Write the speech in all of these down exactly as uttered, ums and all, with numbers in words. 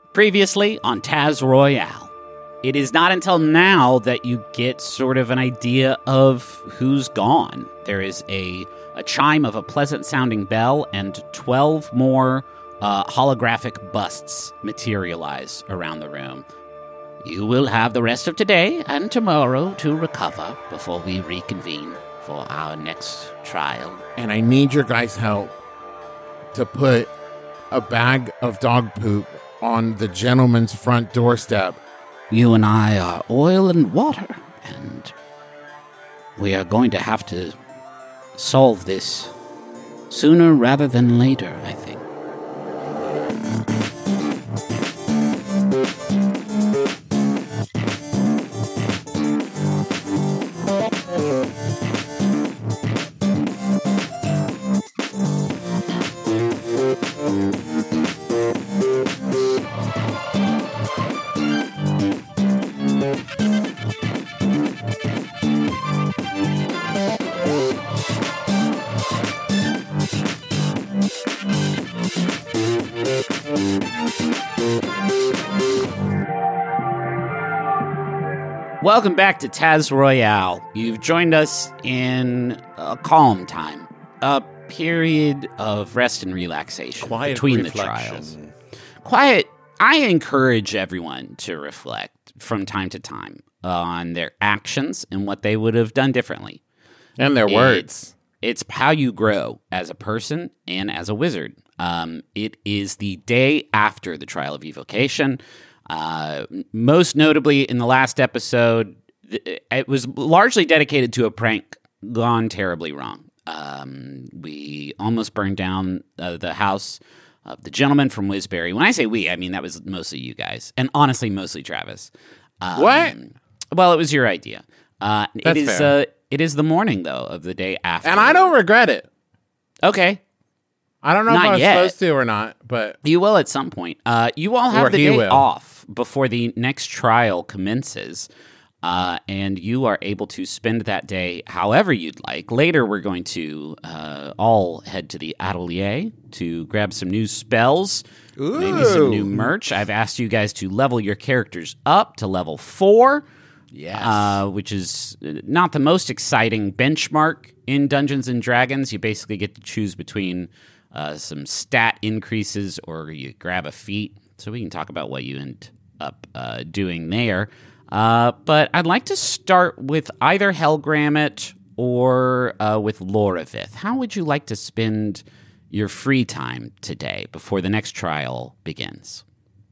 Previously on Taz Royale. It is not until now that you get sort of an idea of who's gone. There is a, a chime of a pleasant-sounding bell, and twelve more uh, holographic busts materialize around the room. You will have the rest of today and tomorrow to recover before we reconvene for our next trial. And I need your guys' help to put a bag of dog poop on the gentleman's front doorstep. You and I are oil and water, and we are going to have to solve this sooner rather than later, I think. Welcome back to Taz Royale. You've joined us in a calm time, a period of rest and relaxation Quiet between reflection. the trials. Quiet. I encourage everyone to reflect from time to time on their actions and what they would have done differently. And their words. It's, it's how you grow as a person and as a wizard. Um, it is the day after the trial of evocation. Uh, most notably, in the last episode, it was largely dedicated to a prank gone terribly wrong. Um, we almost burned down uh, the house of the gentleman from Wisbury. When I say we, I mean that was mostly you guys, and honestly, mostly Travis. Um, What? Well, it was your idea. Uh, it That's is. fair. Uh, it is the morning though of the day after, And I don't regret it. Okay. I don't know Not if I was yet. supposed to or not, but You will at some point. Uh, you all have Or the he day will. off before the next trial commences, uh, and you are able to spend that day however you'd like. Later, we're going to uh, all head to the atelier to grab some new spells, maybe some new merch. I've asked you guys to level your characters up to level four. yes. Uh, which is not the most exciting benchmark in Dungeons and Dragons. You basically get to choose between uh, some stat increases or you grab a feat. So we can talk about what you end up uh, doing there. Uh, but I'd like to start with either Helgrammet or uh, with Loravith. How would you like to spend your free time today before the next trial begins?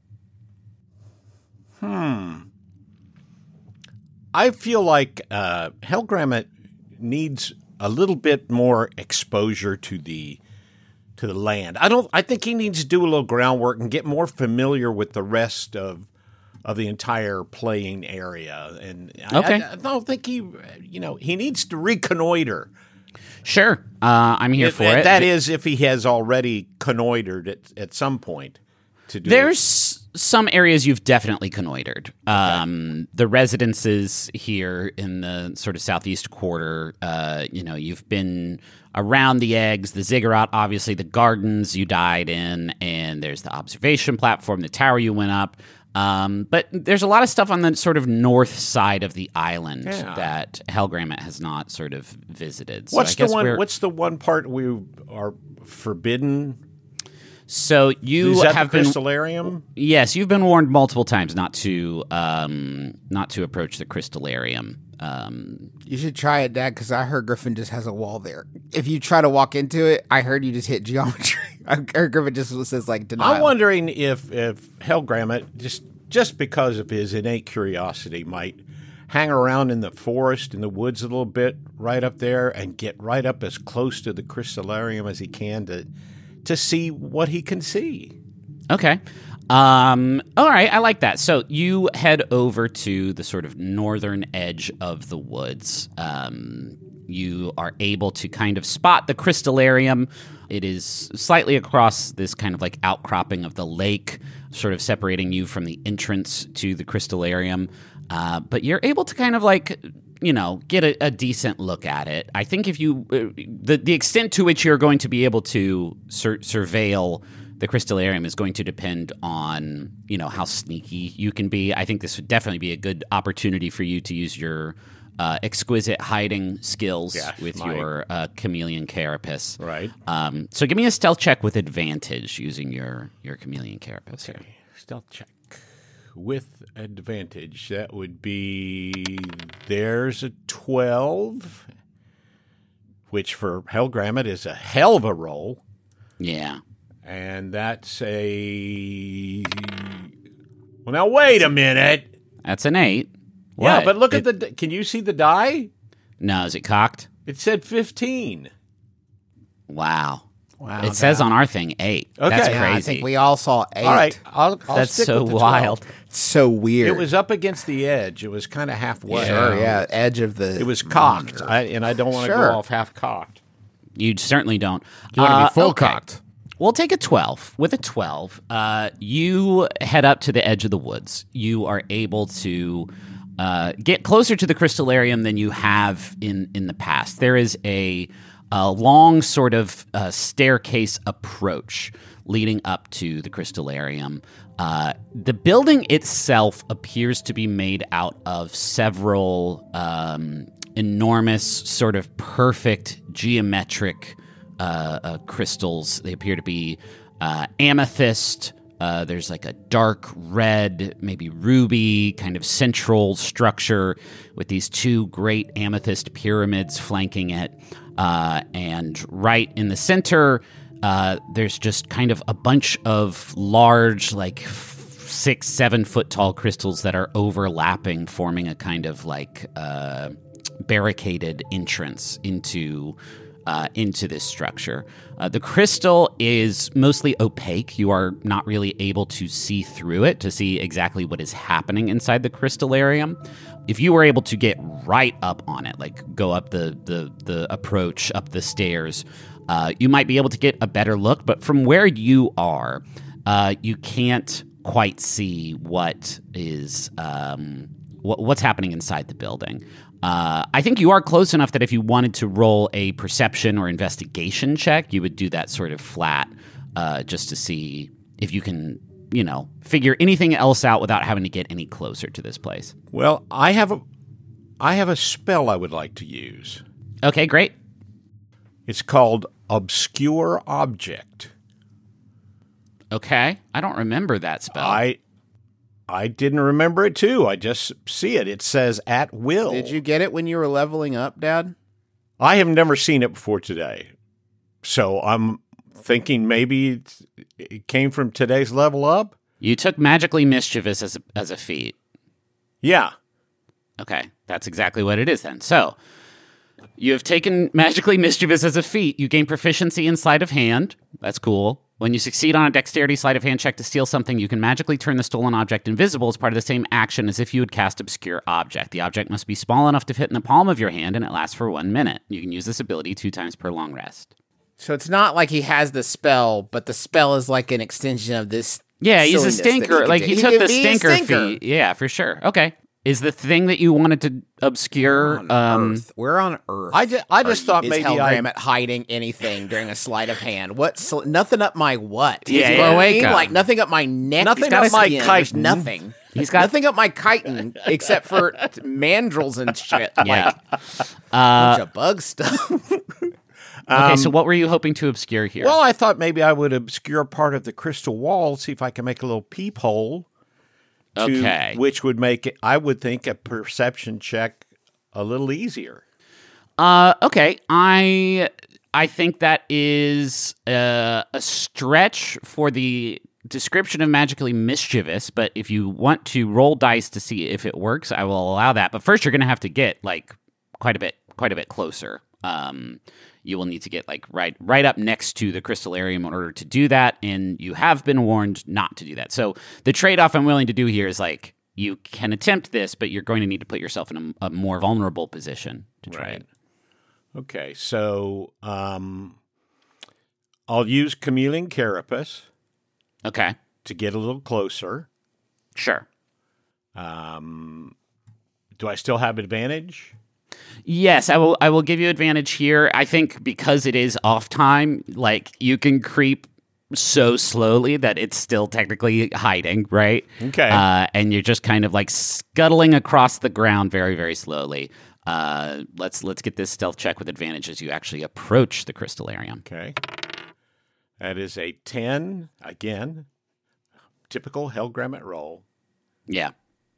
I feel like uh, Helgrammet needs a little bit more exposure to the to the land. I don't. I think he needs to do a little groundwork and get more familiar with the rest of of the entire playing area. And I- Okay. I, I don't think he, you know, he needs to reconnoiter. Sure. Uh, I'm here If- for it. That is, if he has already connoitered at at some point to do. There's some areas you've definitely connoitered. Um, the residences here in the sort of southeast quarter, uh, you know, you've been around the eggs, the ziggurat, obviously the gardens you died in, and there's the observation platform, the tower you went up. Um, but there's a lot of stuff on the sort of north side of the island Yeah. that Helgrammet has not sort of visited. So What's I the guess one? we're- What's the one part we are forbidden? So you Is that have the been Crystallarium? Yes, you've been warned multiple times not to um, not to approach the Crystallarium. Um, You should try it, Dad, because I heard Griffin just has a wall there. If you try to walk into it, I heard you just hit geometry. I heard Griffin just says, like, denial. I'm wondering if if Helgrammet, just just because of his innate curiosity, might hang around in the forest, in the woods a little bit, right up there, and get right up as close to the Crystallarium as he can to to see what he can see. okay. Um, all right, I like that. So you head over to the sort of northern edge of the woods. Um, you are able to kind of spot the Crystallarium. It is slightly across this kind of like outcropping of the lake, sort of separating you from the entrance to the Crystallarium. Uh, but you're able to kind of like, you know, get a, a decent look at it. I think if you, uh, the the extent to which you're going to be able to sur- surveil the crystallarium is going to depend on, you know, how sneaky you can be. I think this would definitely be a good opportunity for you to use your uh, exquisite hiding skills Yeah, with my- your uh, chameleon carapace. Right. Um, so give me a stealth check with advantage using your, your chameleon carapace here. Stealth check with advantage. That would be there's a twelve, which for Hellgrammet is a hell of a roll, Yeah. and that's a. Well, now wait a minute. That's an eight. Yeah, What? but look It- at the. Can you see the die? No, is it cocked? It said fifteen. Wow. Wow, It says on our thing eight. Okay. That's Yeah, crazy. I think we all saw eight. All right, I'll, I'll That's stick so with the wild. twelve. It's so weird. It was up against the edge. It was kind of halfway. Sure, yeah, edge of the. It was cocked, I, and I don't want to Sure. go off half cocked. You certainly don't. You want to Uh, be full okay. cocked. We'll take a twelve. With a twelve, uh, you head up to the edge of the woods. You are able to uh, get closer to the crystallarium than you have in, in the past. There is a, a long sort of uh, staircase approach leading up to the crystallarium. Uh, the building itself appears to be made out of several um, enormous, sort of perfect geometric uh, uh, crystals. They appear to be uh, amethyst. Uh, there's like a dark red, maybe ruby kind of central structure with these two great amethyst pyramids flanking it. Uh, and right in the center, uh, there's just kind of a bunch of large, like f- six, seven foot tall crystals that are overlapping, forming a kind of like uh, barricaded entrance into uh, into this structure. Uh, the crystal is mostly opaque. You are not really able to see through it to see exactly what is happening inside the crystallarium. If you were able to get right up on it, like go up the the, the approach, up the stairs, uh, you might be able to get a better look. But from where you are, uh, you can't quite see what is um, what, what's happening inside the building. Uh, I think you are close enough that if you wanted to roll a perception or investigation check, you would do that sort of flat, uh, just to see if you can, you know, figure anything else out without having to get any closer to this place. Well, I have a, I have a spell I would like to use. Okay, great. It's called Obscure Object. Okay, I don't remember that spell. I, I didn't remember it too. I just see it. It says at will. Did you get it when you were leveling up, Dad? I have never seen it before today, so I'm thinking maybe it's, it came from today's level up. You took magically mischievous as a, as a feat. Yeah. Okay, that's exactly what it is then. So, you have taken magically mischievous as a feat. You gain proficiency in sleight of hand. That's cool. When you succeed on a dexterity sleight of hand check to steal something, you can magically turn the stolen object invisible as part of the same action as if you would cast Obscure Object. The object must be small enough to fit in the palm of your hand, and it lasts for one minute. You can use this ability two times per long rest. So it's not like he has the spell, but the spell is like an extension of this. Yeah, he's a silliness that stinker. can Like, do. he He took could the be a stinker, stinker. feat. Yeah, for sure. Okay. Is the thing that you wanted to obscure... On Um, Earth. We're on Earth. I ju- I just Are- thought is maybe Hellgram I- at hiding anything during a sleight of hand. What? Sl- nothing up my what? Yeah, You yeah. know what I mean? Cloaca. Like nothing up my neck. Nothing He's got up my skin. There's chitin. nothing. He's got- nothing up my chitin except for t- mandrels and shit. yeah. Like a bunch of bug stuff. Okay, so what were you hoping to obscure here? Well, I thought maybe I would obscure part of the crystal wall, see if I can make a little peephole. To, Okay. Which would make it, I would think, a perception check a little easier. Uh, okay, I I think that is uh, a stretch for the description of magically mischievous. But if you want to roll dice to see if it works, I will allow that. But first, you're going to have to get like quite a bit, quite a bit closer. Um, you will need to get like right, right up next to the crystallarium in order to do that, and you have been warned not to do that. So the trade-off I'm willing to do here is like you can attempt this, but you're going to need to put yourself in a, a more vulnerable position to try Right. it. Okay, so um, I'll use Chameleon Carapace Okay, to get a little closer. sure. Um, do I still have advantage? Yes, I will. I will give you advantage here. I think because it is off time, like you can creep so slowly that it's still technically hiding, right? Okay. Uh, and you're just kind of like scuttling across the ground very, very slowly. Uh, let's let's get this stealth check with advantage as you actually approach the crystallarium. Okay. That is a ten. Again, typical Hellgrammet roll. Yeah.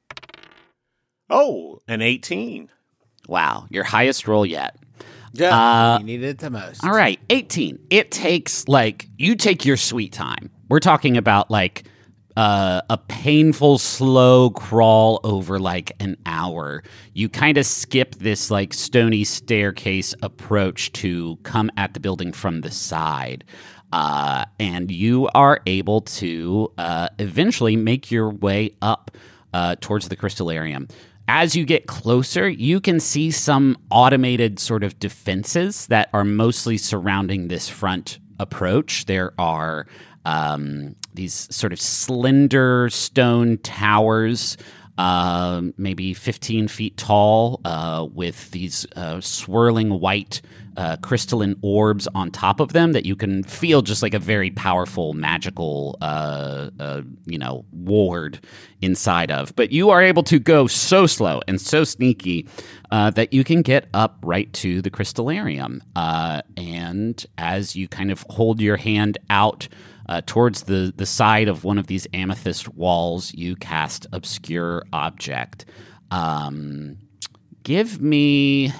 Oh, an eighteen. Wow. Your highest roll yet. Yeah, Uh, you needed it the most. All right, eighteen. It takes, like, you take your sweet time. We're talking about, like, uh, a painful, slow crawl over, like, an hour. You kind of skip this, like, stony staircase approach to come at the building from the side. Uh, and you are able to uh, eventually make your way up uh, towards the crystallarium. As you get closer, you can see some automated sort of defenses that are mostly surrounding this front approach. There are um, these sort of slender stone towers, uh, maybe fifteen feet tall, uh, with these uh, swirling white uh, crystalline orbs on top of them that you can feel just like a very powerful magical, uh, uh, you know, ward inside of. But you are able to go so slow and so sneaky uh, that you can get up right to the crystallarium. Uh, and as you kind of hold your hand out uh, towards the, the side of one of these amethyst walls, you cast Obscure Object. Um, give me...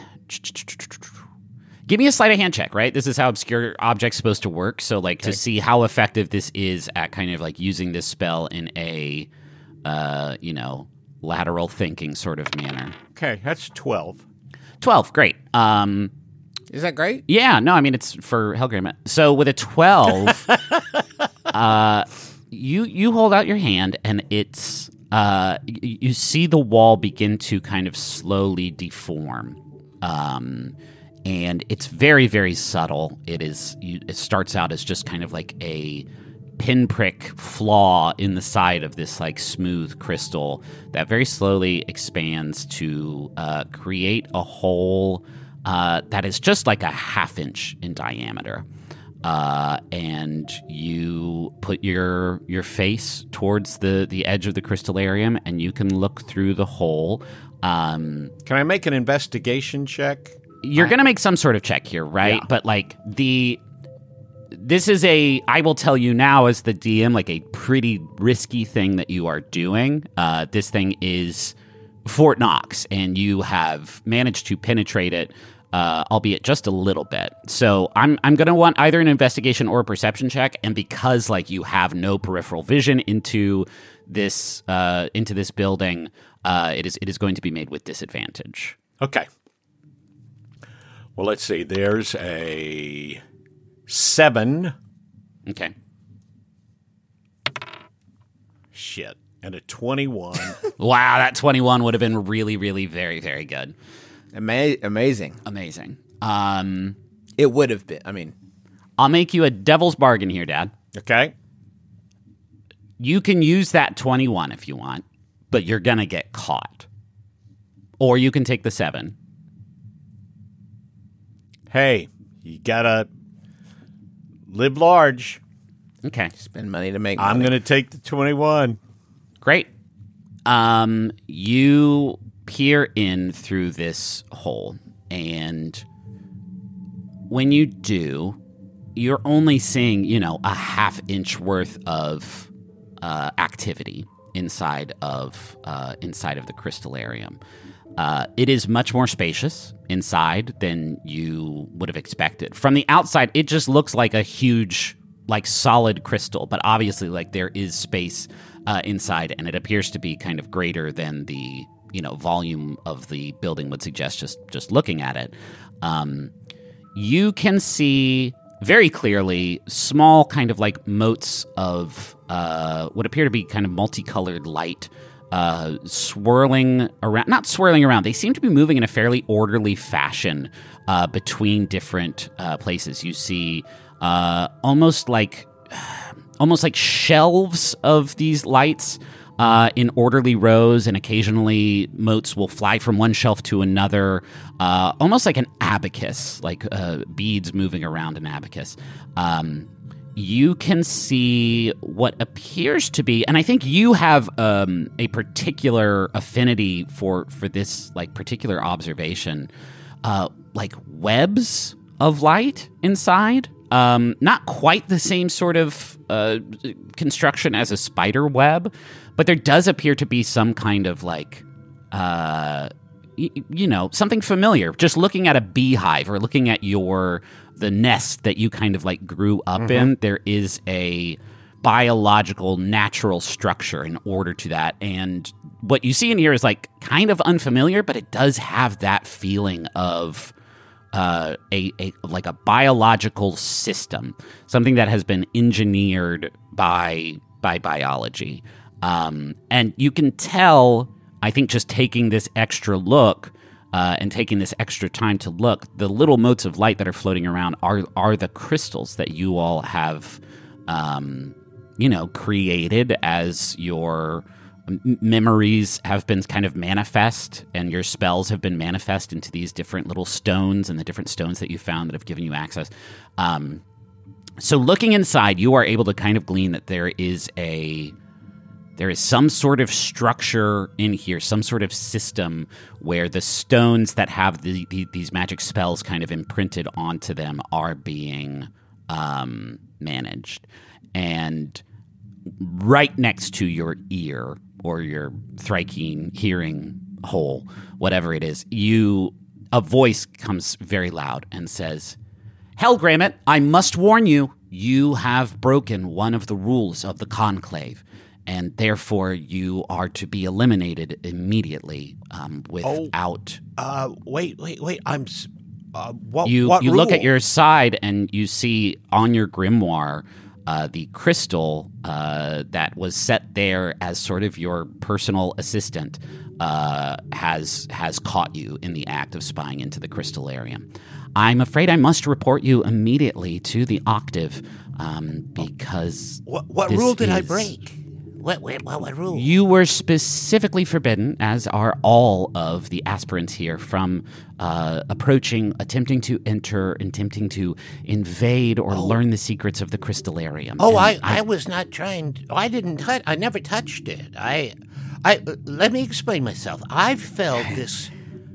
Give me a sleight of hand check, right? This is how Obscure Object's supposed to work. So, like, okay. to see how effective this is at kind of, like, using this spell in a, uh, you know, lateral thinking sort of manner. Okay, that's twelve. twelve, great. Um, is that great? Yeah, no, I mean, it's for Hellgrammet. So, with a twelve, uh, you, you hold out your hand, and it's, uh, you, you see the wall begin to kind of slowly deform. Um... And it's very, very subtle. It is. It starts out as just kind of like a pinprick flaw in the side of this like smooth crystal that very slowly expands to uh, create a hole uh, that is just like a half inch in diameter. Uh, and you put your your face towards the, the edge of the crystallarium, and you can look through the hole. Um, Can I make an investigation check? You're going to make some sort of check here, right? Yeah. But, like, the... This is a... I will tell you now as the D M, like, a pretty risky thing that you are doing. Uh, this thing is Fort Knox, and you have managed to penetrate it, uh, albeit just a little bit. So I'm I'm going to want either an investigation or a perception check, and because, like, you have no peripheral vision into this uh, into this building, uh, it is it is going to be made with disadvantage. Okay. Well, let's see. There's a seven. Okay. Shit. And a twenty-one. Wow, that twenty-one would have been really, really, very, very good. Ama- amazing. Amazing. Um, it would have been. I mean, I'll make you a devil's bargain here, Dad. Okay. You can use that twenty-one if you want, but you're going to get caught. Or you can take the seven. Hey, you gotta live large. Okay. Spend money to make money. I'm going to take the twenty-one. Great. Um, you peer in through this hole, and when you do, you're only seeing, you know, a half inch worth of uh, activity inside of uh, inside of the crystallarium. Uh, it is much more spacious inside than you would have expected. From the outside, it just looks like a huge, like, solid crystal, but obviously, like, there is space uh, inside, and it appears to be kind of greater than the, you know, volume of the building would suggest just, just looking at it. Um, you can see very clearly small kind of like motes of uh, what appear to be kind of multicolored light Uh, swirling around, not swirling around, they seem to be moving in a fairly orderly fashion uh, between different uh, places. You see uh, almost like almost like shelves of these lights uh, in orderly rows, and occasionally motes will fly from one shelf to another, uh, almost like an abacus, like uh, beads moving around an abacus. Um, you can see what appears to be, and I think you have um, a particular affinity for for this like particular observation, uh, like webs of light inside. Um, not quite the same sort of uh, construction as a spider web, but there does appear to be some kind of like, uh, y- you know, something familiar. Just looking at a beehive or looking at your the nest that you kind of like grew up mm-hmm. in, there is a biological, natural structure in order to that. And what you see in here is like kind of unfamiliar, but it does have that feeling of uh, a, a like a biological system, something that has been engineered by by biology. Um, and you can tell, I think, just taking this extra look uh, and taking this extra time to look, the little motes of light that are floating around are are the crystals that you all have, um, you know, created as your m- memories have been kind of manifest, and your spells have been manifest into these different little stones and the different stones that you found that have given you access. Um, so looking inside, you are able to kind of glean that there is a There is some sort of structure in here, some sort of system where the stones that have the, the, these magic spells kind of imprinted onto them are being um, managed. And right next to your ear or your Thrykean hearing hole, whatever it is, you a voice comes very loud and says, "Helgrammet, I must warn you, you have broken one of the rules of the Conclave. And therefore, you are to be eliminated immediately um, without. Oh, uh, wait, wait, wait! I'm. Uh, what? You what you rule? look at your side and you see on your grimoire uh, the crystal uh, that was set there as sort of your personal assistant uh, has has caught you in the act of spying into the crystallarium. I'm afraid I must report you immediately to the Octave um, because what, what this rule did is, I break? What, what, what, what rule? You were specifically forbidden, as are all of the aspirants here, from uh, approaching, attempting to enter, attempting to invade or oh. learn the secrets of the crystallarium. Oh, I, I, I was not trying. To, I didn't touch. I never touched it. I, I. Let me explain myself. I felt this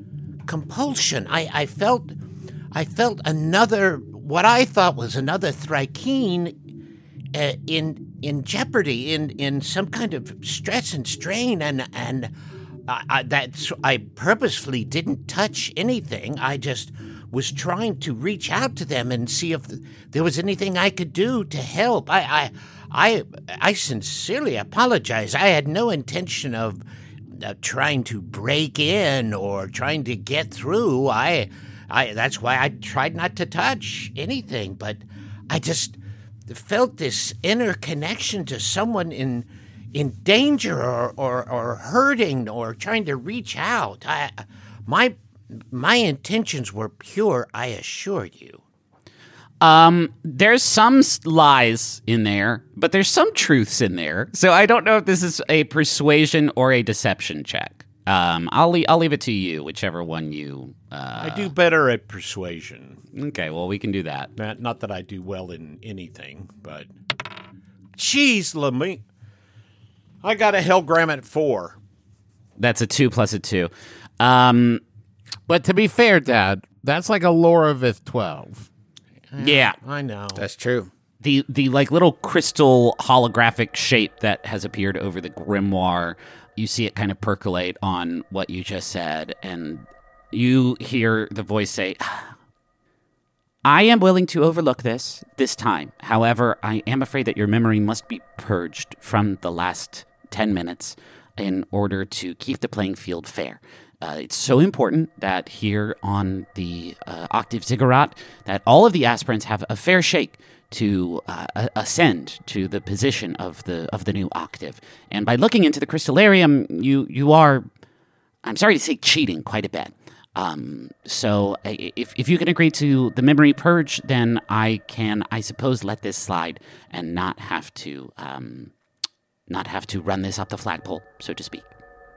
compulsion. I, I felt, I felt another. What I thought was another Thrykean uh, in. in jeopardy, in, in some kind of stress and strain, and and I, I, that's I purposefully didn't touch anything. I just was trying to reach out to them and see if the, there was anything I could do to help. I, I I I sincerely apologize. I had no intention of uh, trying to break in or trying to get through. I I that's why I tried not to touch anything. But I just felt this inner connection to someone in in danger or, or, or hurting or trying to reach out. I, my my intentions were pure, I assure you. Um, there's some lies in there, but there's some truths in there. So I don't know if this is a persuasion or a deception check. Um, I'll leave, I'll leave it to you, whichever one you. Uh... I do better at persuasion. Okay, well, we can do that. Not, not that I do well in anything, but. Jeez, Lemmy. I got a Helgrammet at four. That's a two plus a two. Um, but to be fair, Dad, that's like a Loravith twelve. Yeah, I know. That's true. The the like little crystal holographic shape that has appeared over the grimoire. You see it kind of percolate on what you just said, and you hear the voice say, "I am willing to overlook this this time. However, I am afraid that your memory must be purged from the last ten minutes in order to keep the playing field fair. Uh, it's so important that here on the uh, Octave Ziggurat that all of the aspirants have a fair shake to uh, ascend to the position of the of the new octave. And by looking into the crystallarium, you you are, I'm sorry to say, cheating quite a bit. Um, so if if you can agree to the memory purge, then I can, I suppose, let this slide and not have to um, not have to run this up the flagpole, so to speak."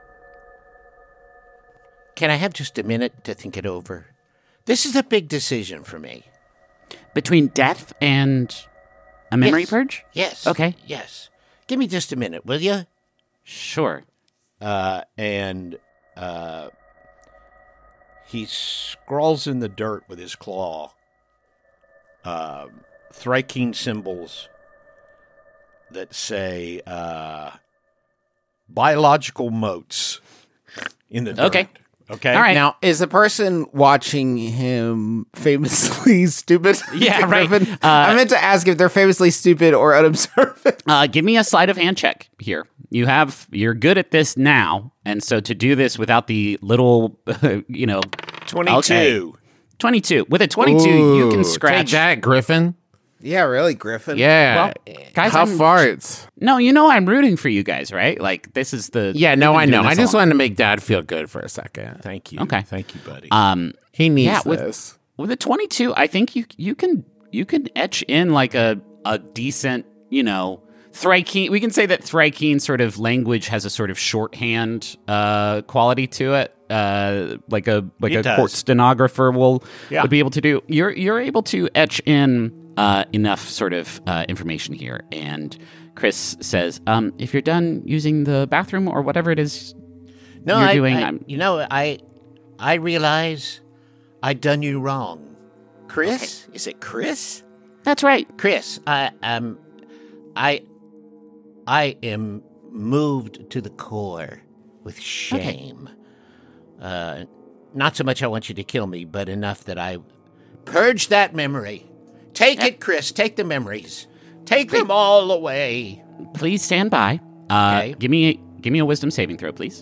Can I have just a minute to think it over? This is a big decision for me. Between death and A memory Yes. purge? Yes. Okay. Yes. Give me just a minute, will you? Sure. Uh, and uh, he scrawls in the dirt with his claw uh, Thrakeen symbols that say uh, biological motes in the dirt. Okay. Okay. All right. Now, is the person watching him famously stupid? Yeah, right. Griffin? Uh, I meant to ask if they're famously stupid or unobservant. Uh, give me a sleight of hand check here. You have you're good at this now, and so to do this without the little, you know, twenty-two. Okay. twenty-two. With a twenty-two, you can Ooh, scratch. Take that, Griffin. Yeah, really, Griffin. Yeah. Well, guys, How I'm- farts? No, you know I'm rooting for you guys, right? Like this is the Yeah, we've no, been I doing know. this I just long. wanted to make Dad feel good for a second. Thank you. Okay. Thank you, buddy. Um, He needs Yeah, with- this. with a twenty-two, I think you you can you can etch in like a a decent, you know, Thrakeen. We can say that Thrakeen sort of language has a sort of shorthand uh, quality to it, uh, like a like It a does. court stenographer will Yeah. would be able to do. You're you're able to etch in uh, enough sort of uh, information here, and Chris says, um, if you're done using the bathroom or whatever it is No, you're I, doing, I- I'm- you know, I, I realize I done you wrong. Chris, is it Chris? that's right. Chris, I um, I, I am moved to the core with shame. Uh, not so much I want you to kill me, but enough that I purge that memory. Take it, Chris. Take the memories. Take them all away. Please stand by. Uh, Okay. Give me give me a wisdom saving throw, please.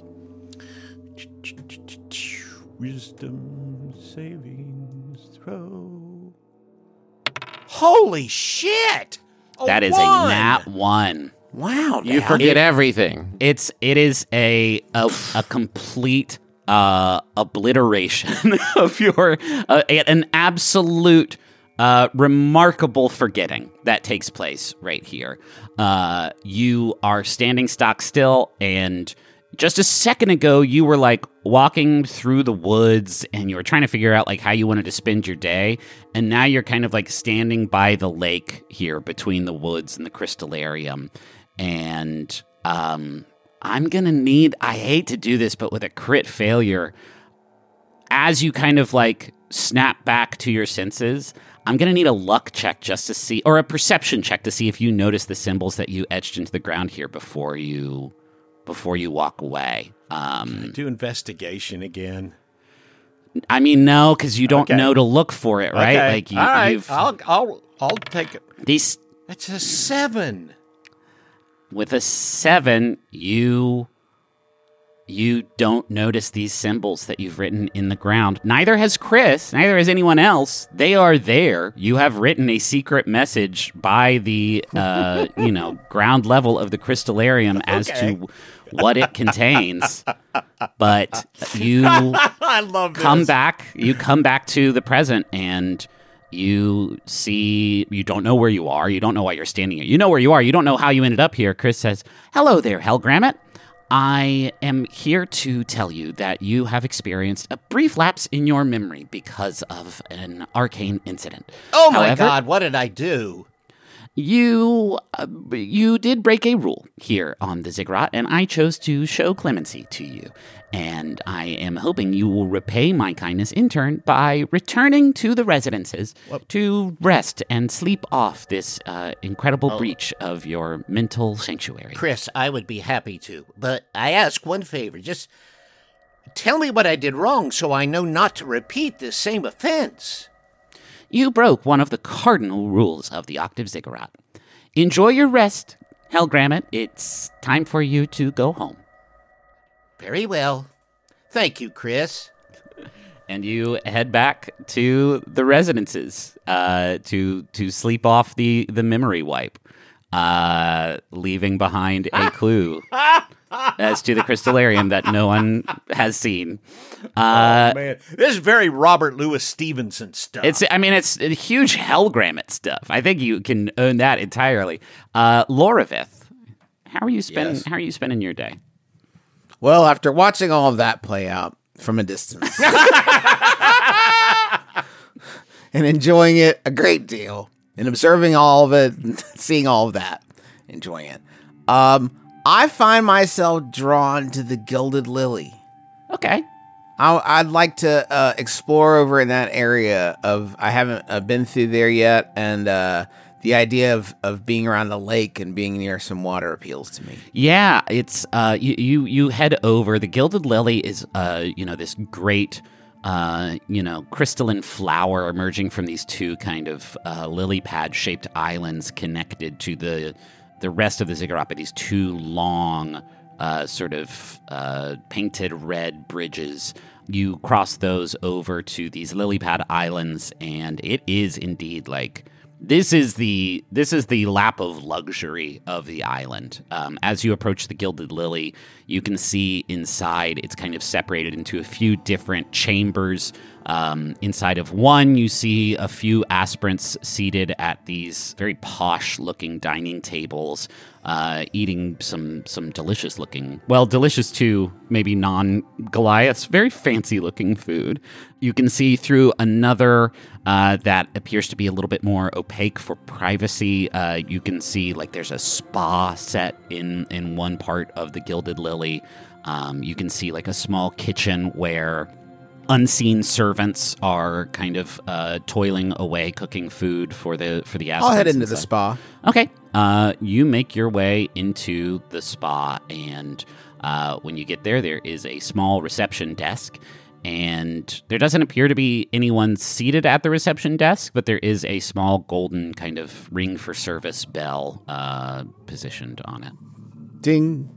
Wisdom saving throw. Holy shit! That is one. a nat one. Wow, You now. forget everything. It's it is a a, a complete uh, obliteration of your uh, an absolute uh, remarkable forgetting that takes place right here. Uh, you are standing stock still, and just a second ago you were like walking through the woods and you were trying to figure out like how you wanted to spend your day, and now you're kind of like standing by the lake here between the woods and the crystallarium. And um, I'm going to need, I hate to do this, but with a crit failure, as you kind of like snap back to your senses, I'm going to need a luck check just to see, or a perception check to see if you notice the symbols that you etched into the ground here before you, before you walk away. Um, Do investigation again. I mean, no, because you don't Okay. know to look for it, right? Okay. Like you, All right. you've, I'll I'll I'll take it. these, That's a seven. with a seven, you you don't notice these symbols that you've written in the ground. Neither has Chris, neither has anyone else. They are there. You have written a secret message by the uh, you know, ground level of the crystallarium as to what it contains. But you I love this. come back you come back to the present, and you see, you don't know where you are, you don't know why you're standing here, you know where you are, you don't know how you ended up here. Chris says, hello there, Helgrammet. I am here to tell you that you have experienced a brief lapse in your memory because of an arcane incident. Oh my However, God! What did I do? You uh, you did break a rule here on the Ziggurat, and I chose to show clemency to you. And I am hoping you will repay my kindness in turn by returning to the residences to rest and sleep off this uh, incredible breach of your mental sanctuary. Chris, I would be happy to, but I ask one favor. Just tell me what I did wrong so I know not to repeat this same offense. You broke one of the cardinal rules of the Octave Ziggurat. Enjoy your rest, Helgrammet. It's time for you to go home. Very well. Thank you, Chris. And you head back to the residences uh, to to sleep off the, the memory wipe, uh, leaving behind a clue as to the crystallarium that no one has seen. Uh, Man, this is very Robert Louis Stevenson stuff. It's, I mean, it's a huge Helgrammet stuff. I think you can own that entirely. Uh, Loravith, how are you spending? Yes. How are you spending your day? Well, after watching all of that play out from a distance and enjoying it a great deal, and observing all of it, seeing all of that, enjoying it. Um, I find myself drawn to the Gilded Lily. Okay. I, I'd like to uh, explore over in that area of. I haven't uh, been through there yet, and uh, the idea of, of being around the lake and being near some water appeals to me. Yeah, it's uh, you, you you head over. The Gilded Lily is uh, you know, this great uh, you know, crystalline flower emerging from these two kind of uh, lily pad shaped islands connected to the the rest of the ziggurat by these two long uh, sort of uh, painted red bridges. You cross those over to these lily pad islands, and it is indeed like. This is the this is the lap of luxury of the island. Um, as you approach the Gilded Lily, you can see inside it's kind of separated into a few different chambers. Um, inside of one, you see a few aspirants seated at these very posh-looking dining tables, uh, eating some some delicious-looking, well, delicious to maybe non-Goliaths, very fancy-looking food. You can see through another uh, that appears to be a little bit more opaque for privacy. Uh, you can see like there's a spa set in in one part of the Gilded Lily. Um, you can see like a small kitchen where unseen servants are kind of uh, toiling away, cooking food for the for the aspirants. I'll head into inside. the spa. Okay. Uh, you make your way into the spa, and uh, when you get there, there is a small reception desk, and there doesn't appear to be anyone seated at the reception desk, but there is a small golden kind of ring for service bell uh, positioned on it. Ding.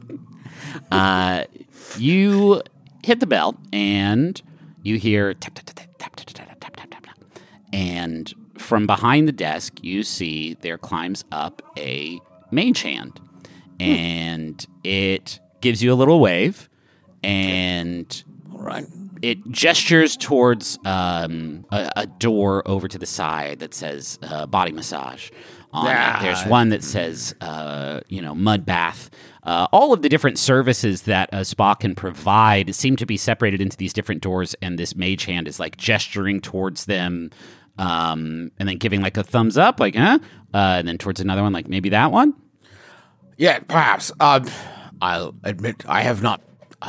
Uh, you hit the bell, and you hear tap, tap, tap, tap, tap, tap, tap, tap, tap, tap. And from behind the desk, you see there climbs up a mage hand, and it gives you a little wave, and Right. it gestures towards um, a, a door over to the side that says uh, body massage on Ah. it. There's one that says, uh, you know, mud bath. Uh, all of the different services that a spa can provide seem to be separated into these different doors, and this mage hand is like gesturing towards them, um, and then giving like a thumbs up, like, huh? Uh, and then towards another one, like maybe that one. Yeah, perhaps. Um, I'll admit I have not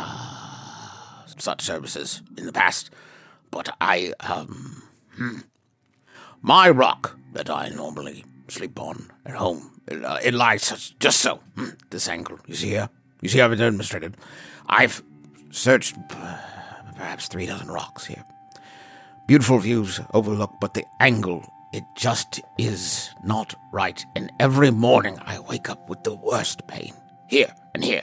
uh, such services in the past, but I um, hmm. my rock that I normally sleep on at home, it, uh, it lies such, just so. Hmm, this angle, you see here, you see how it's demonstrated. I've searched uh, perhaps three dozen rocks here. Beautiful views overlook, but the angle, it just is not right. And every morning I wake up with the worst pain. Here and here.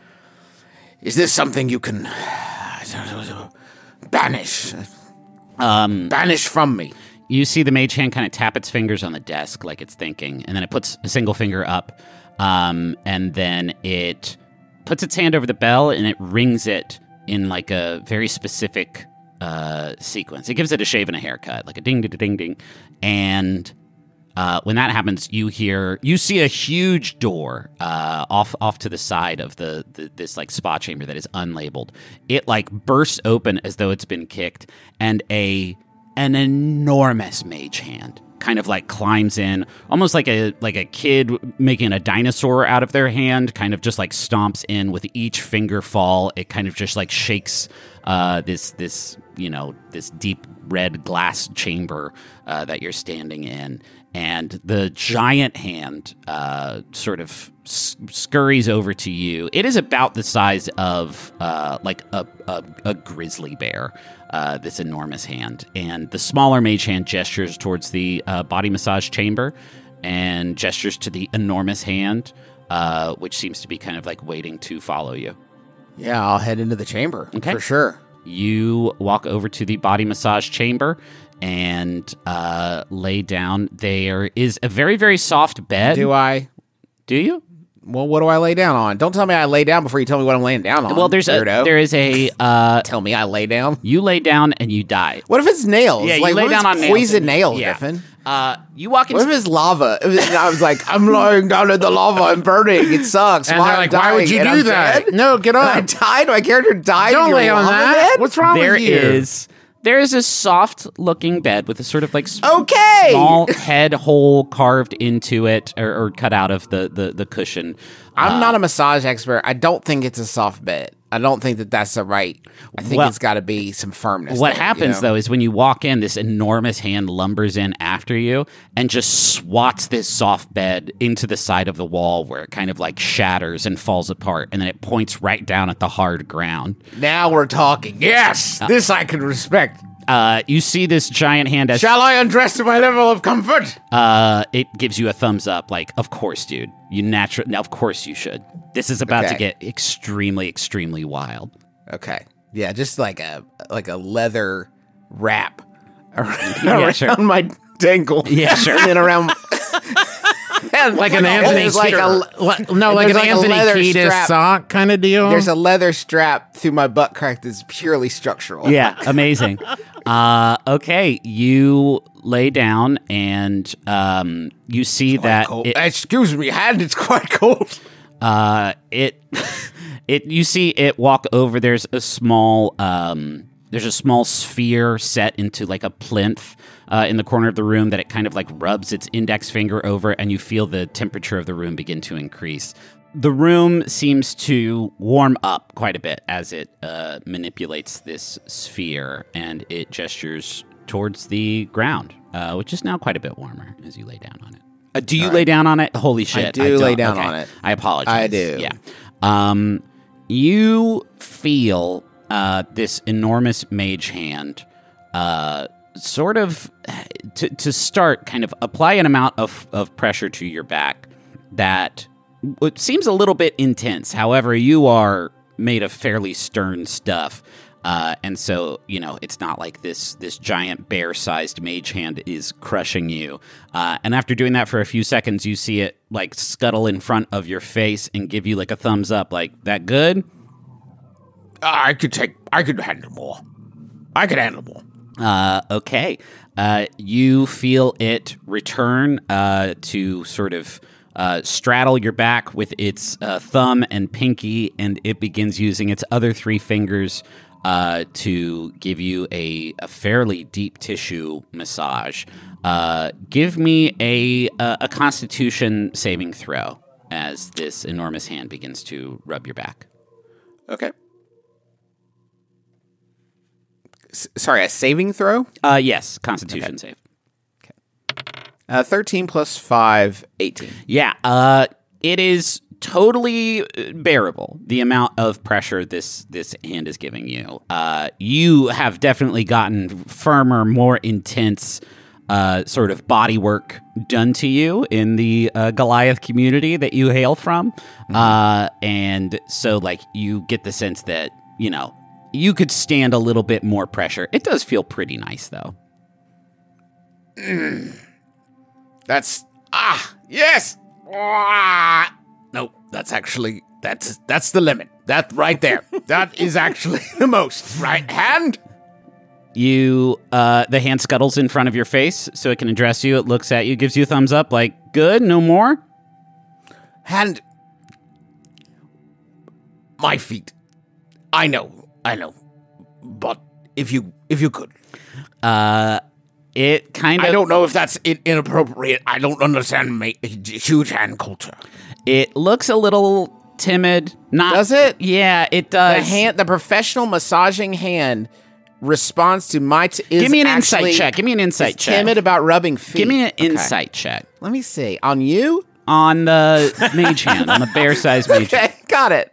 Is this something you can uh, banish? Um, Banish from me? You see the mage hand kind of tap its fingers on the desk like it's thinking, and then it puts a single finger up, um, and then it puts its hand over the bell, and it rings it in like a very specific uh, sequence. It gives it a shave and a haircut, like a ding, ding, ding, ding. And uh, when that happens, you hear, you see a huge door uh, off off to the side of the, the this like spa chamber that is unlabeled. It like bursts open as though it's been kicked, and a an enormous mage hand kind of like climbs in, almost like a like a kid making a dinosaur out of their hand, kind of just like stomps in with each finger fall. It kind of just like shakes uh, this this you know this deep red glass chamber uh, that you're standing in, and the giant hand uh, sort of s- scurries over to you. It is about the size of uh, like a, a, a grizzly bear. Uh, this enormous hand, and the smaller mage hand gestures towards the uh, body massage chamber and gestures to the enormous hand, uh, which seems to be kind of like waiting to follow you. Yeah, I'll head into the chamber Okay. for sure. You walk over to the body massage chamber and uh, lay down. There is a very, very soft bed. Do I? Do you? Well, what do I lay down on? Don't tell me I lay down before you tell me what I'm laying down on. Well, there's a, weirdo. there is a. Uh, Tell me I lay down. you lay down and you die. What if it's nails? Yeah, you like, lay what down if on it's nails. poison nails, Yeah. Griffin? Uh, you walk into. What if it's lava? And I was like, I'm lying down in the lava and burning. It sucks. And why they're I'm like, why would dying, you and do I'm that? dead? No, get And I up. died. My character died. Don't in your lay on lava that. bed? What's wrong There with you? is There's a soft-looking bed with a sort of like s- Okay. small head hole carved into it or, or cut out of the, the, the cushion. I'm not a massage expert. I don't think it's a soft bed. I don't think that that's the right. I think Well, it's got to be some firmness. What there, happens, you know? though, is when you walk in, this enormous hand lumbers in after you and just swats this soft bed into the side of the wall where it kind of like shatters and falls apart, and then it points right down at the hard ground. Now we're talking. Yes, this I can respect. Uh, you see this giant hand as Shall I undress to my level of comfort? uh, it gives you a thumbs up, like, of course, dude. You natural. Now, of course you should. This is about to Okay. get extremely, extremely wild. Okay. Yeah, just like a like a leather wrap around, Yeah, sure. around my dangle. Yeah, sure. And then around Like an Anthony There's like a, What? No, like there's an like a Anthony leather Kiedis strap. sock kind of deal. There's a leather strap through my butt crack that's purely structural. Yeah, amazing. uh, okay, you lay down and um, you see that Cold. it, Excuse me, hand. It's quite cold. uh, it it you see it walk over. There's a small um, there's a small sphere set into like a plinth uh, in the corner of the room that it kind of like rubs its index finger over, and you feel the temperature of the room begin to increase. The room seems to warm up quite a bit as it uh, manipulates this sphere, and it gestures towards the ground, uh, which is now quite a bit warmer as you lay down on it. Uh, do you lay down on it? Holy shit! do don't- lay down okay. on it. I apologize. I do. Yeah. Um, you feel uh, this enormous mage hand, uh, sort of to to start, kind of apply an amount of of pressure to your back that it seems a little bit intense. However, you are made of fairly stern stuff. Uh, and so, you know, it's not like this this giant bear-sized mage hand is crushing you. Uh, and after doing that for a few seconds, you see it, like, scuttle in front of your face and give you, like, a thumbs up. Like, that good? I could take. I could handle more. I could handle more. Uh, okay. Uh, you feel it return uh, to sort of uh, straddle your back with its uh, thumb and pinky, and it begins using its other three fingers uh, to give you a, a fairly deep tissue massage. Uh, give me a, a a Constitution saving throw as this enormous hand begins to rub your back. Okay. S- sorry, a saving throw? Uh, yes, Constitution save. Uh, thirteen plus five, eighteen. Yeah, uh, it is totally uh, bearable, the amount of pressure this this hand is giving you. Uh, you have definitely gotten firmer, more intense uh, sort of body work done to you in the uh, Goliath community that you hail from. Mm-hmm. Uh, and so, like, you get the sense that, you know, you could stand a little bit more pressure. It does feel pretty nice, though. That's ah yes. Ah. No, that's actually that's that's the limit. That right there. That is actually the most. Right hand. You, uh, the hand scuttles in front of your face so it can address you. It looks at you, gives you a thumbs up, like, good, no more? Hand. My feet. I know. I know. But if you if you could. Uh, it kind of... I don't know if that's in- inappropriate. I don't understand ma- huge hand culture. It looks a little timid. Not, Does it? Yeah, it The does. hand, the professional massaging hand responds to my. T- is Give me an actually- insight check. Give me an insight is check. timid about rubbing feet. Give me an Okay. insight check. Let me see. On you? On the mage hand, on the bear-sized mage hand. Okay, got it.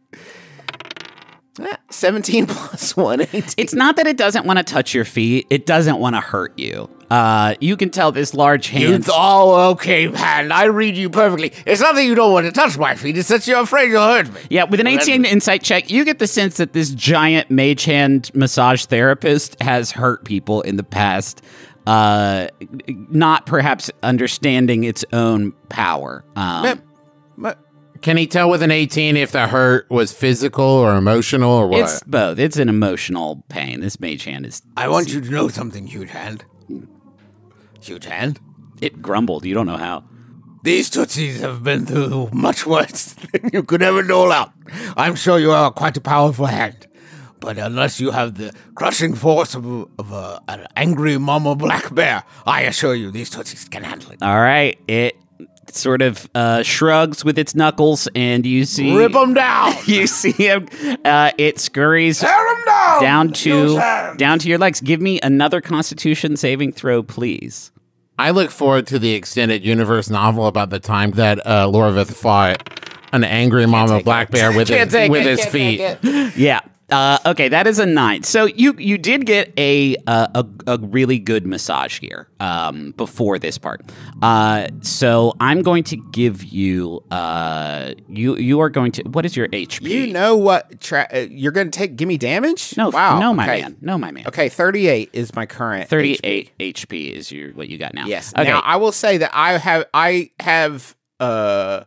Eh, seventeen plus one, eighteen. It's not that it doesn't want to touch your feet. It doesn't want to hurt you. Uh, you can tell this large You hand... th- oh, okay, hand. I read you perfectly. It's not that you don't want to touch my feet. It's that you're afraid you'll hurt me. Yeah, with an Well, eighteen insight check, you get the sense that this giant mage hand massage therapist has hurt people in the past, uh, not perhaps understanding its own power. Um, Can he tell with an eighteen if the hurt was physical or emotional or what? it's both. It's an emotional pain. This mage hand is... I want you to know something, huge hand. Huge hand. It grumbled. You don't know how. These tootsies have been through much worse than you could ever dole out. I'm sure you are quite a powerful hand. but unless you have the crushing force of, of a, an angry mama black bear, I assure you these tootsies can handle it. All right. It sort of uh, shrugs with its knuckles, and you see... Rip them down! You see him. Uh, it scurries Tear them down! down Use to hands. down to your legs. Give me another Constitution saving throw, please. I look forward to the extended universe novel about the time that uh, Lorvith fought an angry mama black bear with Can't his, take with it, his can't feet. take it. Yeah. Uh, okay, that is a nine. So you you did get a uh, a, a really good massage here um, before this part. Uh, so I'm going to give you uh, you you are going to what is your H P? You know what? Tra- uh, you're going to take. Give me damage? No, Wow. no, my okay. man, no, my man. Okay, thirty-eight is my current. Thirty-eight H P. H P is your what you got now. Yes. Okay. Now I will say that I have I have uh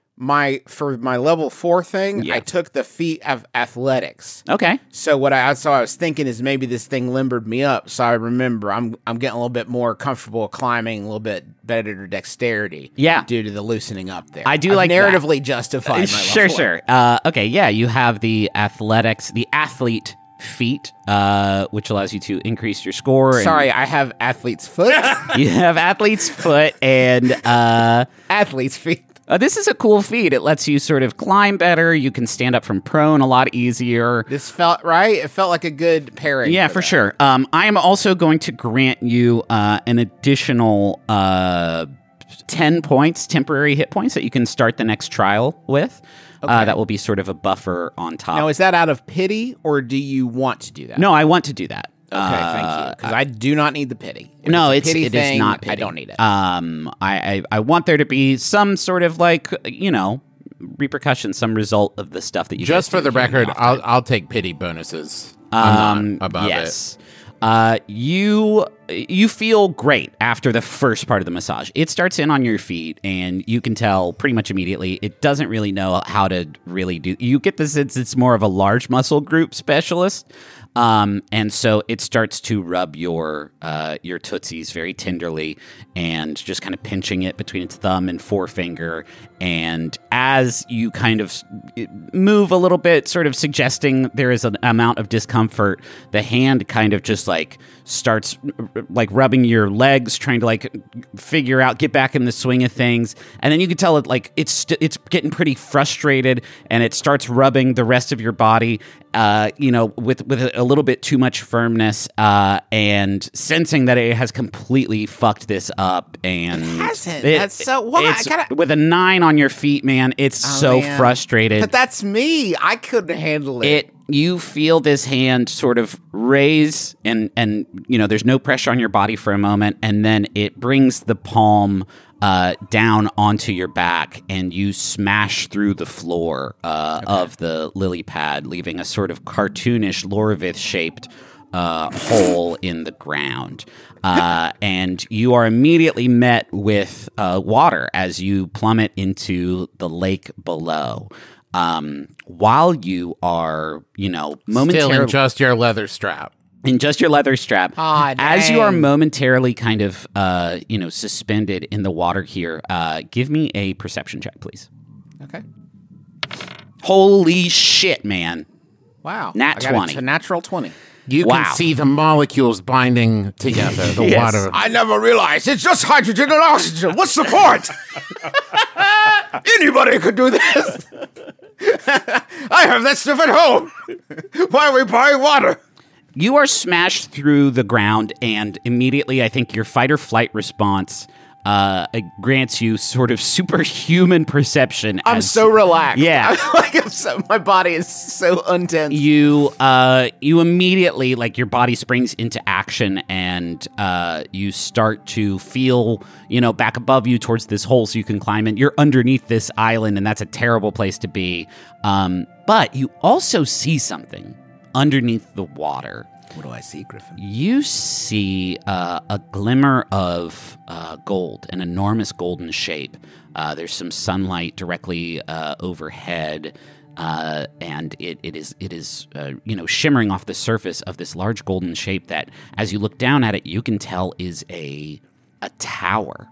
my for my level four thing. Yeah. I took the feat of athletics. okay. So what I so I was thinking is maybe this thing limbered me up. So I remember I'm I'm getting a little bit more comfortable climbing, a little bit better dexterity. Yeah. due to the loosening up there. I do I've like that. narratively justified my Sure, level sure. Uh, okay, yeah, you have the athletics, the athlete feat, uh, which allows you to increase your score. and Sorry, I have athlete's foot. you have athlete's foot, and uh, athlete's feet. uh, this is a cool feat. It lets you sort of climb better. You can stand up from prone a lot easier. This felt right. It felt like a good pairing. Yeah, for for that. sure. Um, I am also going to grant you uh, an additional uh, ten points, temporary hit points that you can start the next trial with. Uh, that will be sort of a buffer on top. Now, is that out of pity, or do you want to do that? no, I want to do that. Okay, thank you. Because I do not need the pity. If No, it's it's, a pity it is thing, not pity. I don't need it. Um, I, I I want there to be some sort of like you know repercussion, some result of the stuff that you Just guys for do the here in record, off I'll time. I'll take pity bonuses. I'm Um, not above yes. Uh, you you feel great after the first part of the massage. It starts in on your feet, and you can tell pretty much immediately. It doesn't really know how to really do. You get the sense it's more of a large muscle group specialist, um, and so it starts to rub your uh, your tootsies very tenderly, and just kind of pinching it between its thumb and forefinger. And as you kind of s- move a little bit, sort of suggesting there is an amount of discomfort, the hand kind of just like starts r- like rubbing your legs, trying to like figure out, get back in the swing of things. And then you can tell it like it's st- it's getting pretty frustrated, and it starts rubbing the rest of your body, uh, you know, with with a, a little bit too much firmness, uh, and sensing that it has completely fucked this up. And It hasn't. That's so- why? it's- I gotta- with a nine on your feet, man, it's Oh, so man. frustrated. But that's me. I couldn't handle it. It you feel this hand sort of raise, and and you know there's no pressure on your body for a moment, and then it brings the palm uh, down onto your back, and you smash through the floor uh, of the lily pad, leaving a sort of cartoonish Lorvith shaped uh, hole in the ground. Uh, and you are immediately met with uh, water as you plummet into the lake below. Um, while you are, you know, Still momentarily in just your leather strap. in just your leather strap, Aw, as you are dang. momentarily kind of, uh, you know, suspended in the water here, uh, give me a perception check, please. okay. Holy shit, man. Wow. Nat I got a twenty. t- natural twenty. You Wow. can see the molecules binding together. The Yes. water. I never realized it's just hydrogen and oxygen. What's the point? Anybody could do this. I have that stuff at home. Why are we buying water? You are smashed through the ground, and immediately I think your fight or flight response uh, it grants you sort of superhuman perception. I'm as so relaxed. Yeah. like I'm so, my body is so untense. You uh, you immediately, like, your body springs into action, and uh, you start to feel, you know, back above you towards this hole so you can climb in. You're underneath this island, and that's a terrible place to be. Um, but you also see something underneath the water. What do I see, Griffin? You see uh, a glimmer of uh, gold, an enormous golden shape. Uh, there's some sunlight directly uh, overhead, uh, and it, it is it is uh, you know shimmering off the surface of this large golden shape that, as you look down at it, you can tell is a a tower.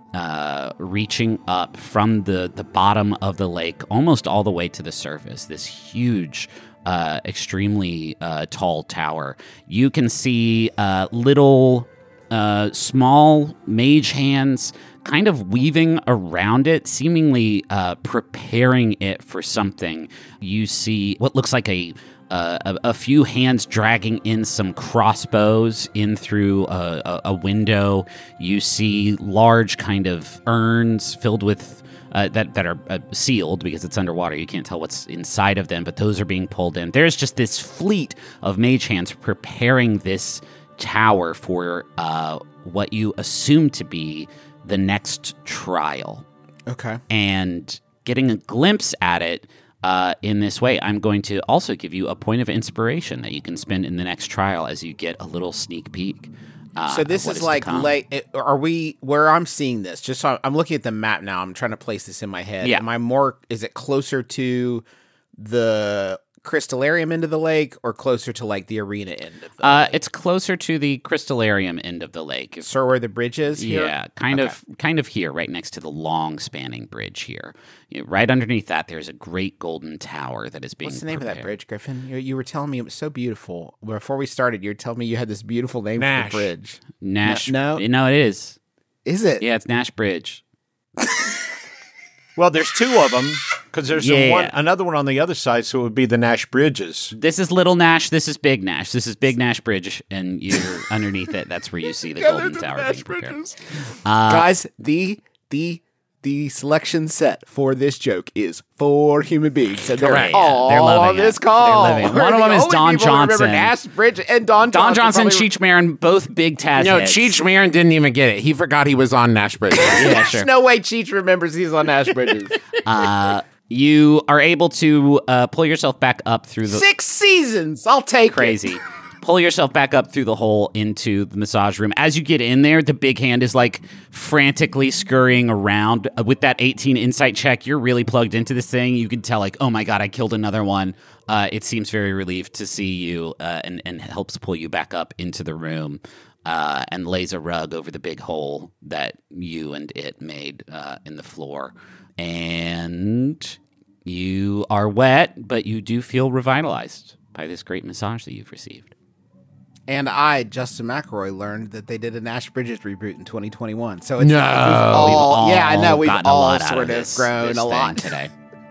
uh, reaching up from the, the bottom of the lake almost all the way to the surface. This huge, uh, extremely uh, tall tower. You can see uh, little, uh, small mage hands kind of weaving around it, seemingly uh, preparing it for something. You see what looks like a Uh, a, a few hands dragging in some crossbows in through a, a, a window. You see large kind of urns filled with uh, that that are uh, sealed because it's underwater. You can't tell what's inside of them, but those are being pulled in. There's just this fleet of mage hands preparing this tower for uh, what you assume to be the next trial. Okay. And getting a glimpse at it Uh, in this way, I'm going to also give you a point of inspiration that you can spend in the next trial as you get a little sneak peek. Uh, so this of what is to like, come. like, it- are we where I'm seeing this? Just so I'm looking at the map now. I'm trying to place this in my head. Yeah. Am I more? Is it closer to the Crystallarium end of the lake, or closer to like the arena end of the Uh, lake? it's closer to the Crystallarium end of the lake. It's- So where the bridge is here? Yeah, kind Okay. of, kind of here, right next to the long spanning bridge here. You know, right underneath that, there's a great golden tower that is being. What's the name of that prepared. bridge, Griffin? You, you were telling me it was so beautiful. Before we started, you were telling me you had this beautiful name Nash. for the bridge. Nash. No- no, it is. Is it? Yeah, it's Nash Bridge. Well, there's two of them because there's a Yeah. one, another one on the other side, so it would be the Nash Bridges. This is Little Nash. This is Big Nash. This is Big Nash Bridge, and you're underneath it. That's where you see the golden tower being prepared. Uh, Guys, the the the selection set for this joke is four human beings, and they're Correct. all They're loving on this it. call. They're living it. We're One of the them is only Don people who remember Johnson. Nash Bridge and Don Don Johnson. Johnson, probably- Cheech Marin, both big Taz No, heads. Cheech Marin didn't even get it. He forgot he was on Nash Bridge. Yeah, sure. There's no way Cheech remembers he's on Nash Bridges. Uh, you are able to uh, pull yourself back up through the Six seasons. I'll take crazy. it. Pull yourself back up through the hole into the massage room. As you get in there, the big hand is like frantically scurrying around. Uh, with that eighteen insight check, you're really plugged into this thing. You can tell, like, oh my god, I killed another one. Uh, it seems very relieved to see you, uh, and and helps pull you back up into the room, uh, and lays a rug over the big hole that you and it made uh, in the floor. And you are wet, but you do feel revitalized by this great massage that you've received. And I, Justin McElroy, learned that they did a Nash Bridges reboot in twenty twenty-one. So it's No. we've all, We've all yeah, I know we've gotten a all lot out sort of of this, grown this a thing lot today.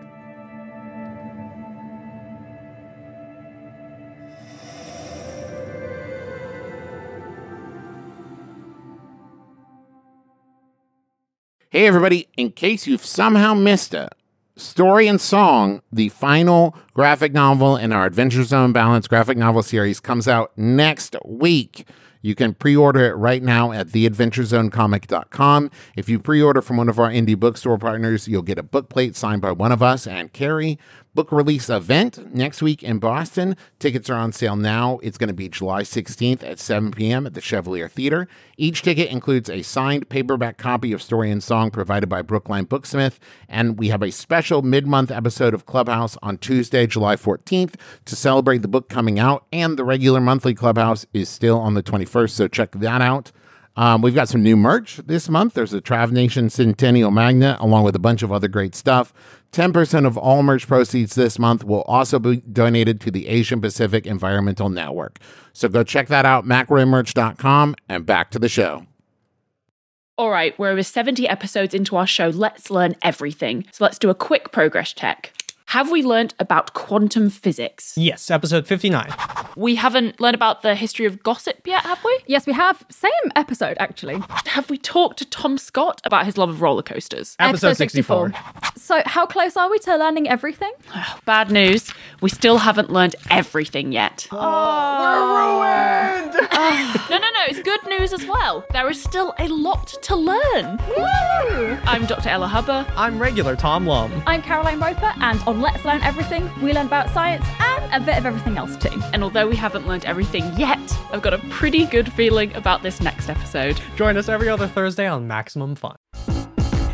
Hey, everybody, in case you've somehow missed it, Story and Song, the final graphic novel in our Adventure Zone Balance graphic novel series, comes out next week. You can pre-order it right now at the adventure zone comic dot com. If you pre-order from one of our indie bookstore partners, you'll get a book plate signed by one of us and Carrie. Book release event next week in Boston. Tickets are on sale now. It's going to be July sixteenth at seven p.m. at the Chevalier Theater. Each ticket includes a signed paperback copy of Story and Song provided by Brookline Booksmith. And we have a special mid-month episode of Clubhouse on Tuesday, July fourteenth to celebrate the book coming out. And the regular monthly Clubhouse is still on the twenty-first, so check that out. Um, we've got some new merch this month. There's a Trav Nation Centennial Magnet, along with a bunch of other great stuff. ten percent of all merch proceeds this month will also be donated to the Asian Pacific Environmental Network. So go check that out, macroy merch dot com, and back to the show. All right, we're over seventy episodes into our show. Let's learn everything. So let's do a quick progress check. Have we learned about quantum physics? Yes, episode fifty-nine. We haven't learned about the history of gossip yet, have we? Yes, we have. Same episode, actually. Have we talked to Tom Scott about his love of roller coasters? Episode sixty-four. So, how close are we to learning everything? Bad news. We still haven't learned everything yet. Oh, we're ruined! No, no, no. It's good news as well. There is still a lot to learn. Woo! I'm Doctor Ella Hubber. I'm regular Tom Lum. I'm Caroline Roper, and on Let's Learn Everything, we learn about science and a bit of everything else too. And although we haven't learned everything yet, I've got a pretty good feeling about this next episode. Join us every other Thursday on Maximum Fun.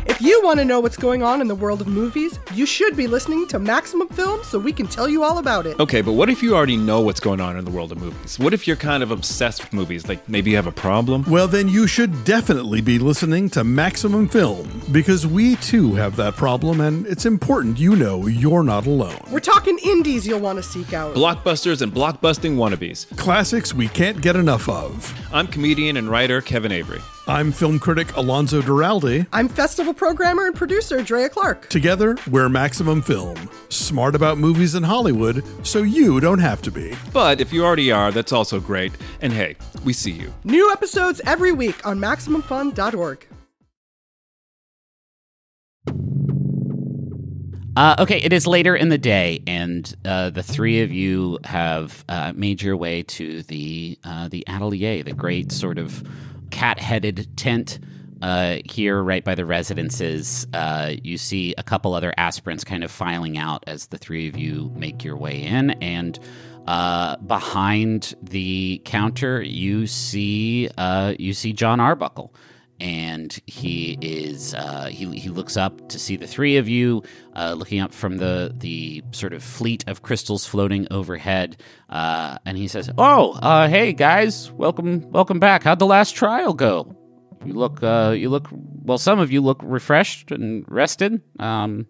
If you want to know what's going on in the world of movies, you should be listening to Maximum Film so we can tell you all about it. Okay, but what if you already know what's going on in the world of movies? What if you're kind of obsessed with movies? Like maybe you have a problem? Well, then you should definitely be listening to Maximum Film, because we too have that problem, and it's important you know you're not alone. We're talking indies you'll want to seek out. Blockbusters and blockbusting wannabes. Classics we can't get enough of. I'm comedian and writer Kevin Avery. I'm film critic Alonzo Duralde. I'm festival programmer and producer Drea Clark. Together, we're Maximum Film. Smart about movies in Hollywood, so you don't have to be. But if you already are, that's also great. And hey, we see you. New episodes every week on Maximum Fun dot org. Uh, okay, it is later in the day, and uh, the three of you have uh, made your way to the uh, the atelier, the great sort of cat-headed tent uh, here right by the residences. Uh, you see a couple other aspirants kind of filing out as the three of you make your way in, and uh, behind the counter you see uh, you see John Arbuckle. And he is uh, he he looks up to see the three of you, uh, looking up from the the sort of fleet of crystals floating overhead, uh, and he says, "Oh, uh, hey guys, welcome welcome back. How'd the last trial go? You look uh, you look well. Some of you look refreshed and rested. Um,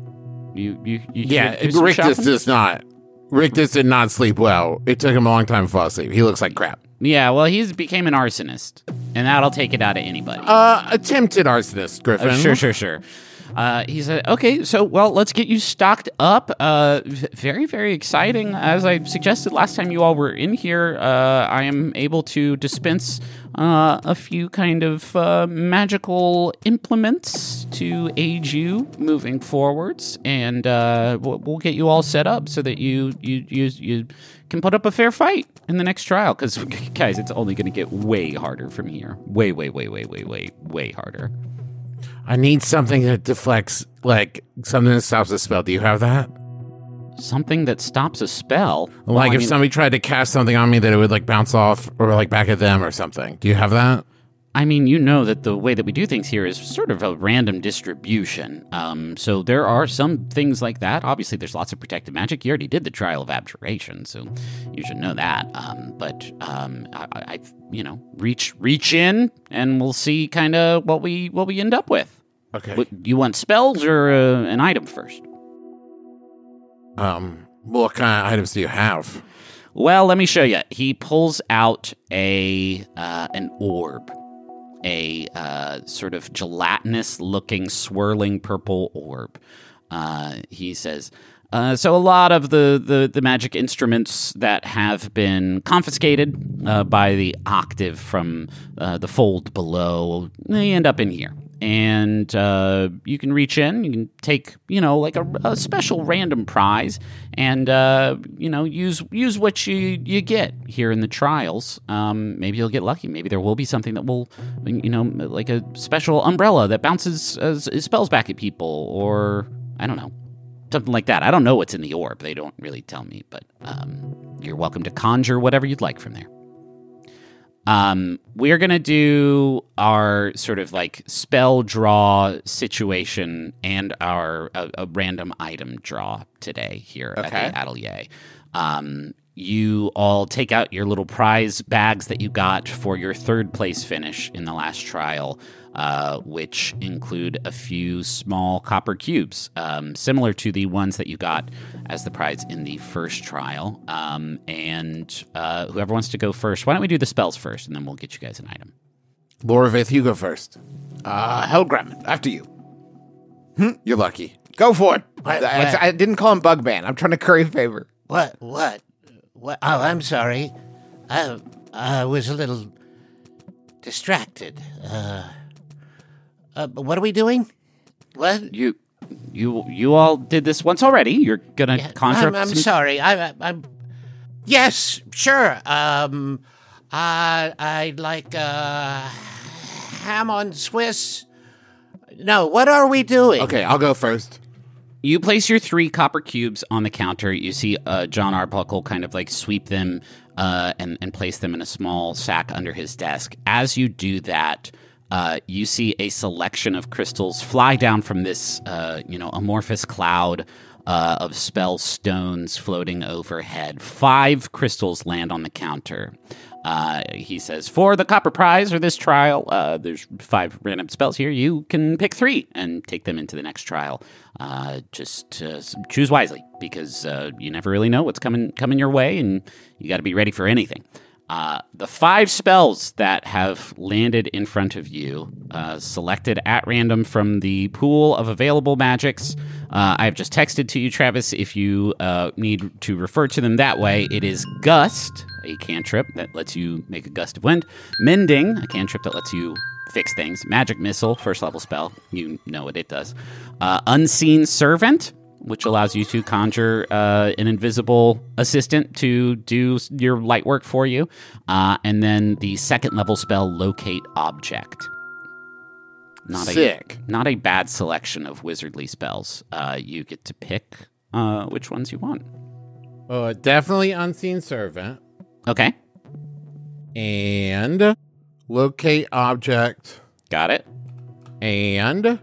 you you, you Yeah, do some Rick shopping? just does not. Rick just did not sleep well. It took him a long time to fall asleep. He looks like crap. Yeah, well, he's became an arsonist, and that'll take it out of anybody. Uh, attempted arsonist, Griffin. Uh, sure, sure, sure. Uh, he said, okay, so, well, let's get you stocked up. Uh, v- very, very exciting. As I suggested last time you all were in here, uh, I am able to dispense uh, a few kind of uh, magical implements to aid you moving forwards, and uh, we'll, we'll get you all set up so that you, you, you, you can put up a fair fight in the next trial, because, guys, it's only going to get way harder from here. Way, way, way, way, way, way, way harder. I need something that deflects, like, something that stops a spell. Do you have that? Something that stops a spell? Like, Well, I if mean, somebody tried to cast something on me that it would, like, bounce off or, like, back at them or something. Do you have that? I mean, you know that the way that we do things here is sort of a random distribution. Um, so there are some things like that. Obviously, there's lots of protective magic. You already did the Trial of Abjuration, so you should know that. Um, but um, I, I, you know, reach reach in, and we'll see kind of what we what we end up with. Okay. What, you want spells or uh, an item first? Um, what kind of items do you have? Well, let me show you. He pulls out a uh, an orb. A uh, sort of gelatinous-looking, swirling purple orb. Uh, he says, uh, so a lot of the, the, the magic instruments that have been confiscated uh, by the octave from uh, the fold below, they end up in here. And uh, you can reach in, you can take, you know, like a, a special random prize, and uh, you know, use use what you, you get here in the trials. Um, maybe you'll get lucky. Maybe there will be something that will, you know, like a special umbrella that bounces uh, spells back at people, or I don't know, something like that. I don't know what's in the orb. They don't really tell me, but um, you're welcome to conjure whatever you'd like from there. Um, we're going to do our sort of like spell draw situation and our a, a random item draw today here Okay. at the atelier. Um, you all take out your little prize bags that you got for your third place finish in the last trial, uh, which include a few small copper cubes, um, similar to the ones that you got as the prize in the first trial. Um, and uh, whoever wants to go first, why don't we do the spells first, and then we'll get you guys an item. Laura Vith, you go first. Uh, Hellgrim, after you. You're lucky. Go for it. What- I, what? I didn't call him Bugman. I'm trying to curry favor. What? What? What? Oh, I'm sorry. I I was a little distracted. Uh, uh, but what are we doing? What? You, you, you all did this once already. You're gonna Yeah, conjure I'm, up I'm some- sorry. I, I, I'm. Yes, sure. Um, I I'd like uh, ham on Swiss. No, what are we doing? Okay, I'll go first. You place your three copper cubes on the counter. You see uh, John Arbuckle kind of like sweep them uh, and, and place them in a small sack under his desk. As you do that, uh, you see a selection of crystals fly down from this, uh, you know, amorphous cloud uh, of spell stones floating overhead. Five crystals land on the counter. Uh, he says, for the copper prize or this trial, uh, there's five random spells here. You can pick three and take them into the next trial. Uh, just uh, choose wisely, because uh, you never really know what's coming coming your way, and you got to be ready for anything. Uh, the five spells that have landed in front of you, uh, selected at random from the pool of available magics. Uh, I've just texted to you, Travis, if you uh, need to refer to them that way. It is Gust, a cantrip that lets you make a gust of wind. Mending, a cantrip that lets you fix things. Magic Missile, first level spell. You know what it does. Uh, Unseen Servant, which allows you to conjure uh, an invisible assistant to do your light work for you. Uh, and then the second level spell, Locate Object. Not Sick. A, not a bad selection of wizardly spells. Uh, you get to pick uh, which ones you want. Uh, definitely Unseen Servant. Okay. And Locate Object. Got it. And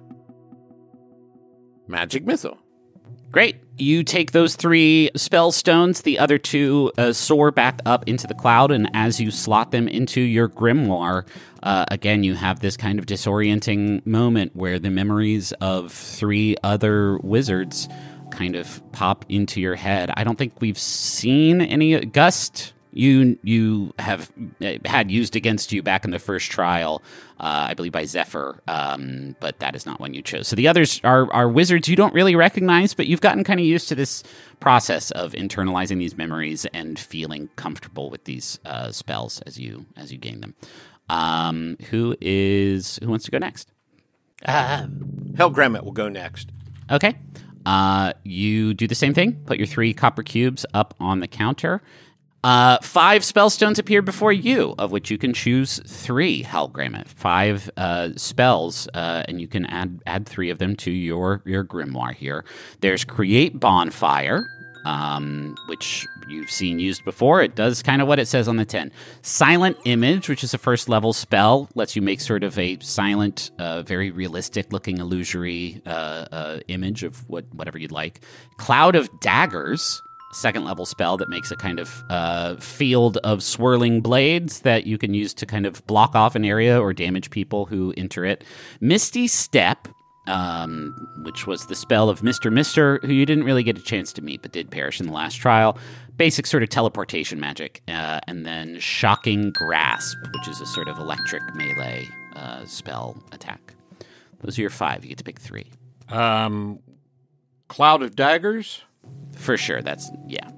Magic Missile. Great. You take those three spell stones, the other two uh, soar back up into the cloud, and as you slot them into your grimoire, uh, again, you have this kind of disorienting moment where the memories of three other wizards kind of pop into your head. I don't think we've seen any Gust. You you have had used against you back in the first trial, uh, I believe by Zephyr, um, but that is not one you chose. So the others are, are wizards you don't really recognize, but you've gotten kind of used to this process of internalizing these memories and feeling comfortable with these uh, spells as you as you gain them. Um, who is who wants to go next? Uh, Helgrammet will go next. Okay. Uh, you do the same thing. Put your three copper cubes up on the counter. Uh, five spellstones appear before you, of which you can choose three, Helgrammet. Five uh, spells, uh, and you can add add three of them to your, your grimoire here. There's Create Bonfire, um, which you've seen used before. It does kind of what it says on the tin. Silent Image, which is a first level spell, lets you make sort of a silent, uh, very realistic looking illusory uh, uh, image of what whatever you'd like. Cloud of Daggers, second level spell that makes a kind of uh, field of swirling blades that you can use to kind of block off an area or damage people who enter it. Misty Step, um, which was the spell of Mister Mister, who you didn't really get a chance to meet but did perish in the last trial. Basic sort of teleportation magic. Uh, and then Shocking Grasp, which is a sort of electric melee uh, spell attack. Those are your five. You get to pick three. Um, Cloud of Daggers. For sure, that's, yeah.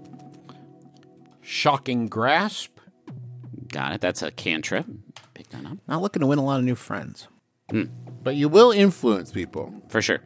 Shocking Grasp. Got it, that's a cantrip. Pick that up. Not looking to win a lot of new friends. Mm. But you will influence people. For sure.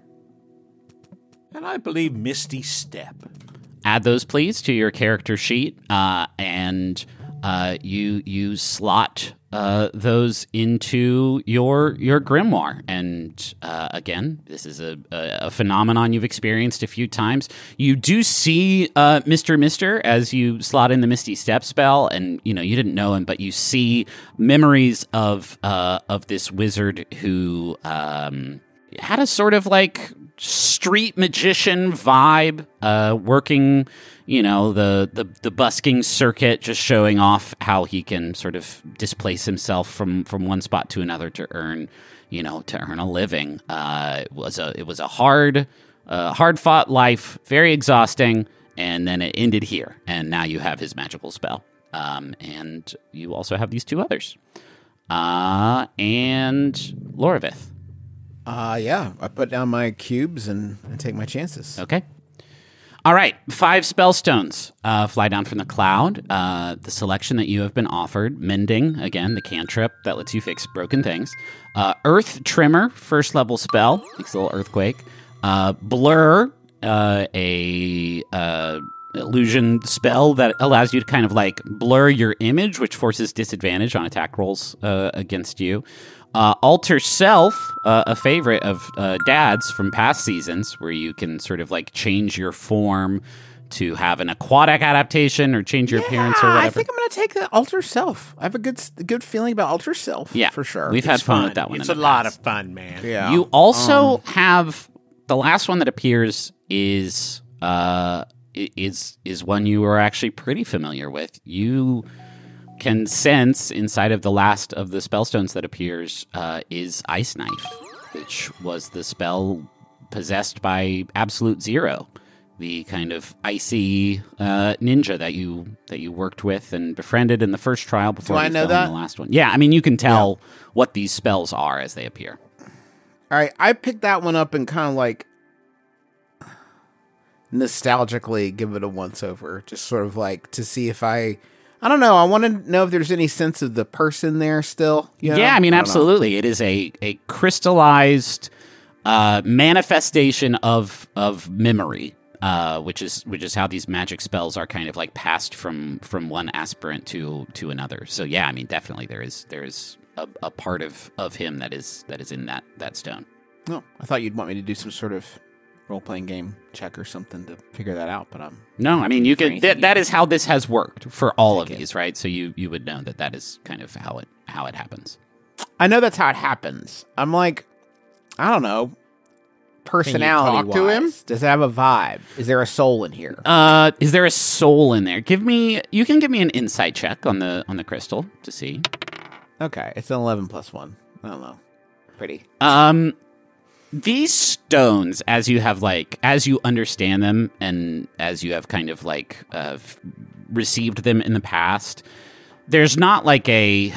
And I believe Misty Step. Add those, please, to your character sheet, uh, and uh, you you slot uh, those into your your grimoire. And uh, again, this is a, a, a phenomenon you've experienced a few times. You do see uh, Mister Mister as you slot in the Misty Step spell, and you know you didn't know him, but you see memories of uh, of this wizard who um, had a sort of like street magician vibe, uh, working, you know, the, the, the busking circuit, just showing off how he can sort of displace himself from, from one spot to another to earn, you know, to earn a living. Uh, it was a, it was a hard, uh, hard fought life, very exhausting. And then it ended here. And now you have his magical spell. Um, and you also have these two others. Uh, and Loravith. Uh, yeah, I put down my cubes and, and take my chances. Okay. All right, five spellstones uh, fly down from the cloud. Uh, the selection that you have been offered, Mending, again, the cantrip that lets you fix broken things. Uh, Earth Tremor, first level spell, makes a little earthquake. Uh, Blur, uh, a uh, illusion spell that allows you to kind of like blur your image, which forces disadvantage on attack rolls uh, against you. Uh, Alter Self, uh, a favorite of uh, Dad's from past seasons, where you can sort of like change your form to have an aquatic adaptation or change your Yeah, appearance or whatever. I think I'm going to take the Alter Self. I have a good good feeling about Alter Self. Yeah, for sure. We've had It's fun with that one. It's in a the lot past. of fun, man. Yeah. You also Um, have the last one that appears is uh i- is is one you are actually pretty familiar with. You can sense inside of the last of the spellstones that appears uh, is Ice Knife, which was the spell possessed by Absolute Zero, the kind of icy uh, ninja that you that you worked with and befriended in the first trial before Do you I know fell in that? the last one. Yeah, I mean you can tell what these spells are as they appear. All right, I picked that one up and kind of like nostalgically give it a once over, just sort of like to see if I, I don't know, I want to know if there's any sense of the person there still. You know? Yeah, I mean, don't know. absolutely. It is a, a crystallized uh, manifestation of of memory, uh, which is which is how these magic spells are kind of like passed from from one aspirant to to another. So yeah, I mean, definitely there is there is a, a part of, of him that is that is in that that stone. No, I thought you'd want me to do some sort of role playing game check or something to figure that out, but I'm No, I mean you For could. anything That, that is how this has worked for all of Take it. these, right? So you you would know that that is kind of how it how it happens. I know that's how it happens. I'm like, I don't know, personality talk to him? wise, does it have a vibe? Is there a soul in here? Uh, is there a soul in there? Give me. You can give me an insight check on the on the crystal to see. Okay, it's an eleven plus one. I don't know. Pretty. Um, these stones, as you have like, as you understand them, and as you have kind of like uh, f- received them in the past, there's not like a.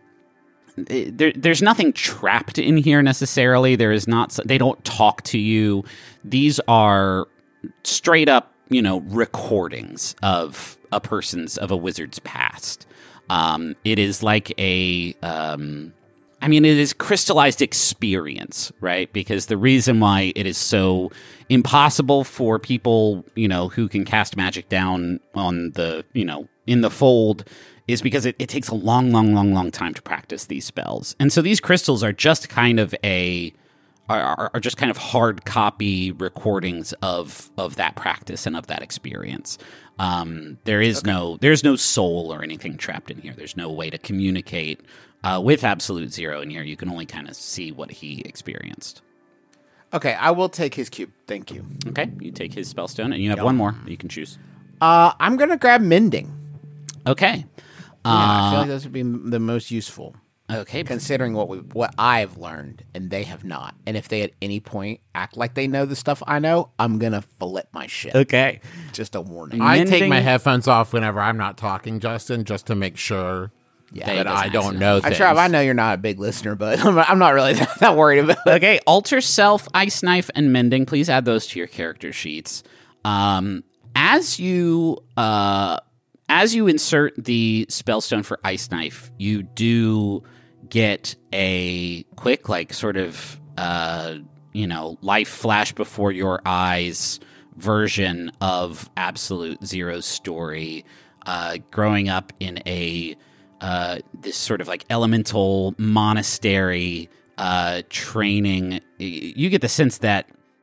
There, there's nothing trapped in here necessarily. There is not. They don't talk to you. These are straight up, you know, recordings of a person's of a wizard's past. Um, it is like a. Um, I mean, it is crystallized experience, right? Because the reason why it is so impossible for people, you know, who can cast magic down on the, you know, in the fold is because it, it takes a long, long, long, long time to practice these spells. And so these crystals are just kind of a, are, are just kind of hard copy recordings of, of that practice and of that experience. Um, there is okay. no, there's no soul or anything trapped in here. There's no way to communicate Uh, with Absolute Zero in here. You can only kind of see what he experienced. Okay, I will take his cube. Thank you. Okay, you take his spellstone, and you have Yep. one more that you can choose. Uh, I'm going to grab Mending. Okay. Yeah, I feel Uh, like those would be m- the most useful. Okay. Considering what we, what I've learned and they have not. And if they at any point act like they know the stuff I know, I'm going to fillet my shit. Okay. Just a warning. I take Mending- my headphones off whenever I'm not talking, Justin, just to make sure Yeah, that he doesn't I don't accidentally- know I things. try. I know you're not a big listener, but I'm not, I'm not really that, that worried about it. Okay, Alter Self, Ice Knife, and Mending. Please add those to your character sheets. Um, as you uh, as you insert the spellstone for Ice Knife, you do get a quick, like, sort of, uh, you know, life flash before your eyes version of Absolute Zero's story, uh, growing up in a uh, this sort of like elemental monastery uh, training. You get the sense that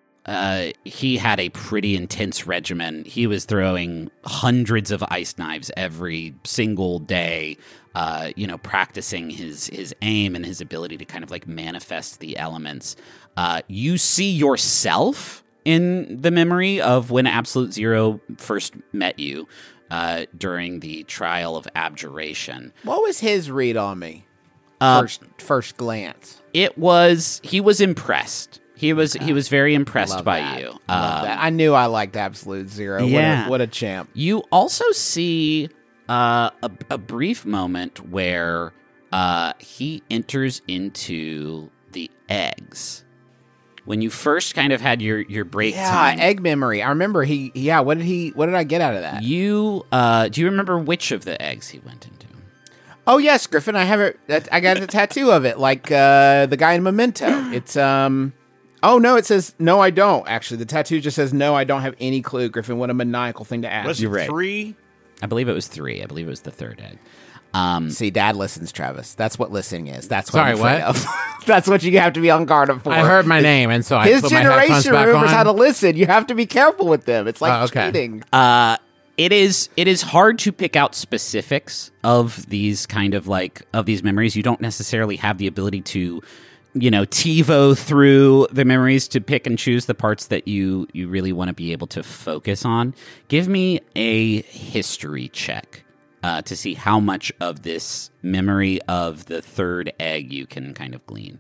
uh, he had a pretty intense regimen. He was throwing hundreds of ice knives every single day, uh, you know, practicing his his aim and his ability to kind of like manifest the elements. Uh, you see yourself in the memory of when Absolute Zero first met you uh, during the trial of abjuration. What was his read on me? Uh, First, first glance. It was he was impressed. He was he was very impressed Love by that. you. Love Um, that. I knew I liked Absolute Zero. Yeah. What a, what a champ. You also see uh, a, a brief moment where uh, he enters into the eggs. When you first kind of had your, your break Yeah, time, egg memory. I remember he. Yeah, what did he? What did I get out of that? you uh, do you remember which of the eggs he went into? Oh yes, Griffin. I have it. that- I got a tattoo of it, like uh, the guy in Memento. It's um. Oh no, it says no. I don't actually. The tattoo just says no. I don't have any clue, Griffin. What a maniacal thing to ask. Was it three? I believe it was three. I believe it was the third egg. Um, See, Dad listens, Travis. That's what listening is. That's what Sorry, I'm afraid what? of. That's what you have to be on guard for. I heard my name, and so I His put my headphones generation back remembers on. how to listen. You have to be careful with them. It's like Oh, okay. cheating. Uh, it is it is hard to pick out specifics of these kind of like of these memories. You don't necessarily have the ability to, you know, TiVo through the memories to pick and choose the parts that you you really want to be able to focus on. Give me a history check. Uh, to see how much of this memory of the third egg you can kind of glean.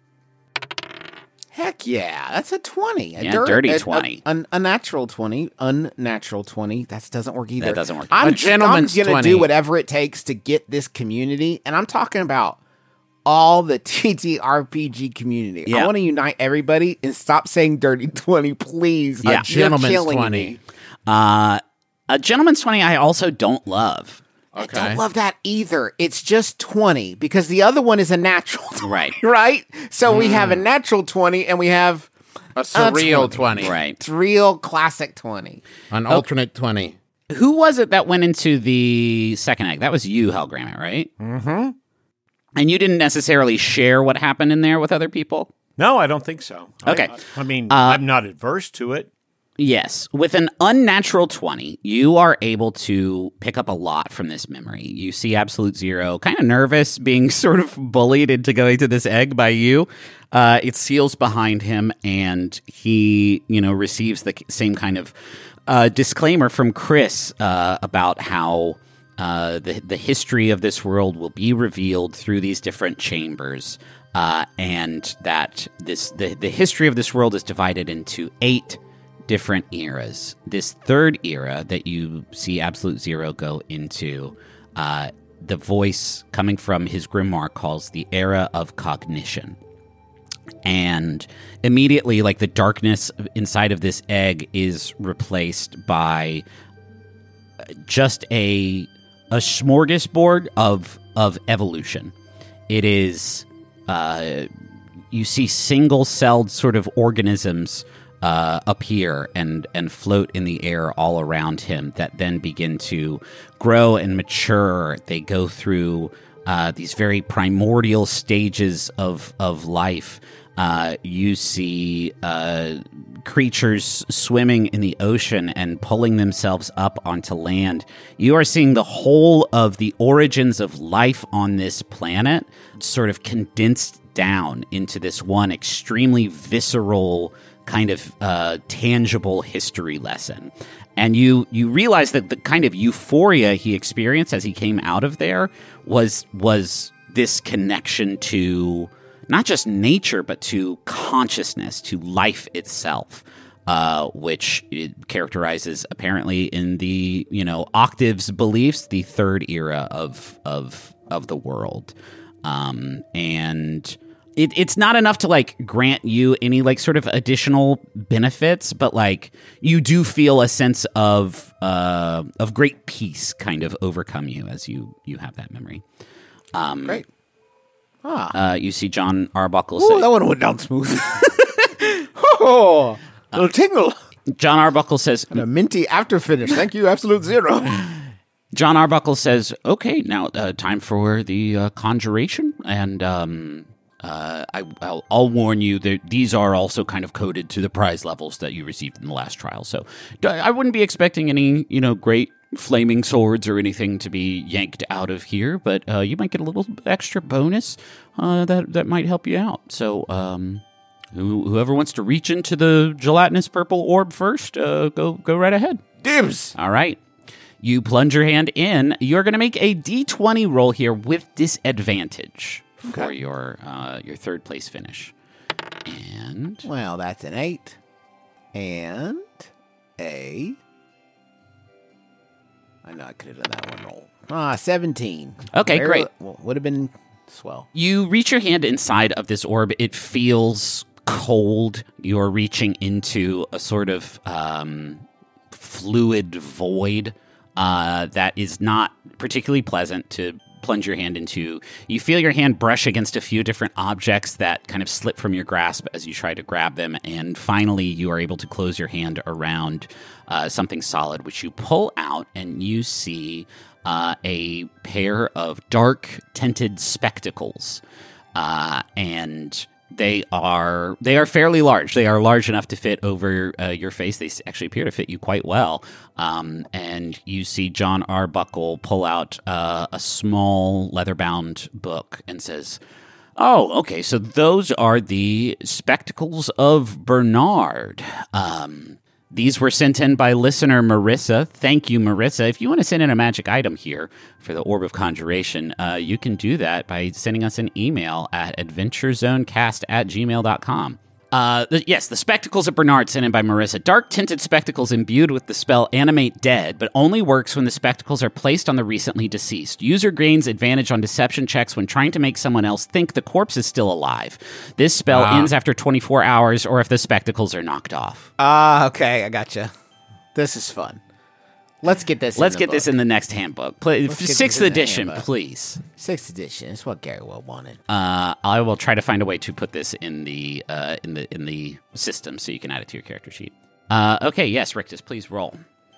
Heck yeah, that's a twenty. A Yeah, dir- dirty a- a- twenty. A, a natural twenty, unnatural twenty. That doesn't work either. That doesn't work. I'm, A gentleman's I'm gonna twenty. do whatever it takes to get this community, and I'm talking about all the T T R P G community. Yeah. I want to unite everybody and stop saying dirty twenty, please. Yeah. You're Gentleman's killing twenty. me. Uh, a gentleman's twenty I also don't love. I Okay. don't love that either. It's just twenty because the other one is a natural twenty, Right. right? So we have a natural twenty and we have A surreal twenty. twenty. Right. it's real classic twenty. An alternate twenty. Who was it that went into the second egg? That was you, Helgrammit, right? Mm-hmm. And you didn't necessarily share what happened in there with other people? No, I don't think so. Okay. I, I mean, Uh, I'm not adverse to it. Yes. With an unnatural twenty, you are able to pick up a lot from this memory. You see Absolute Zero kind of nervous, being sort of bullied into going to this egg by you. Uh, it seals behind him, and he, you know, receives the same kind of uh, disclaimer from Chris uh, about how uh, the, the history of this world will be revealed through these different chambers. Uh, and that this the, the history of this world is divided into eight different eras. This third era that you see Absolute Zero go into, uh, the voice coming from his grimoire calls the era of cognition. And immediately, like, the darkness inside of this egg is replaced by just a a smorgasbord of of evolution. It is uh, you see single-celled sort of organisms Uh, appear and and float in the air all around him that then begin to grow and mature. They go through uh, these very primordial stages of of life. Uh, you see uh, creatures swimming in the ocean and pulling themselves up onto land. You are seeing the whole of the origins of life on this planet sort of condensed down into this one extremely visceral kind of uh, tangible history lesson. And you you realize that the kind of euphoria he experienced as he came out of there was was this connection to not just nature, but to consciousness, to life itself, uh, which it characterizes apparently in the, you know, Octave's beliefs, the third era of of of the world. Um, and It, it's not enough to, like, grant you any, like, sort of additional benefits, but, like, you do feel a sense of uh, of great peace kind of overcome you as you, you have that memory. Um, Great. Ah. Uh, you see John Arbuckle Ooh, say... that one went down smooth. Oh, a little tingle. John Arbuckle says... And a minty after finish. Thank you, Absolute Zero. John Arbuckle says, okay, now uh, time for the uh, conjuration, and... Um, Uh, I, I'll, I'll warn you that these are also kind of coded to the prize levels that you received in the last trial. So I wouldn't be expecting any, you know, great flaming swords or anything to be yanked out of here, but uh, you might get a little extra bonus uh, that that might help you out. So um, who, whoever wants to reach into the gelatinous purple orb first, uh, go go right ahead. Dibs. All right. You plunge your hand in. You're going to make a d twenty roll here with disadvantage. For Okay. your uh, your third place finish, and Well, that's an eight and a. I know I could have done that one roll. Ah, seventeen. Okay, Very- great. well, would have been swell. you reach your hand inside of this orb. It feels cold. You're reaching into a sort of um, fluid void uh, that is not particularly pleasant to plunge your hand into. You feel your hand brush against a few different objects that kind of slip from your grasp as you try to grab them. And finally, you are able to close your hand around uh, something solid, which you pull out, and you see uh, a pair of dark tinted spectacles. Uh, and they are they are fairly large. They are large enough to fit over uh, your face. They actually appear to fit you quite well. Um, and you see John Arbuckle pull out uh, a small leather-bound book and says, "Oh, okay, so those are the Spectacles of Bernard. Um, these were sent in by listener Marissa. Thank you, Marissa. If you want to send in a magic item here for the Orb of Conjuration, uh, you can do that by sending us an email at adventurezonecast at gmail dot com. Uh, the, yes, the Spectacles of Bernard, sent in by Marissa. Dark-tinted spectacles imbued with the spell Animate Dead, but only works when the spectacles are placed on the recently deceased. User gains advantage on deception checks when trying to make someone else think the corpse is still alive. This spell Ah. ends after twenty-four hours or if the spectacles are knocked off." Ah, okay, I gotcha. This is fun. Let's get this. Let's in the get this book. in the next handbook. Play, Let's get sixth this in the edition, handbook. please. Sixth edition. It's what Gary Will wanted. Uh, I will try to find a way to put this in the uh, in the in the system so you can add it to your character sheet. Uh, okay, yes, Rictus, please roll.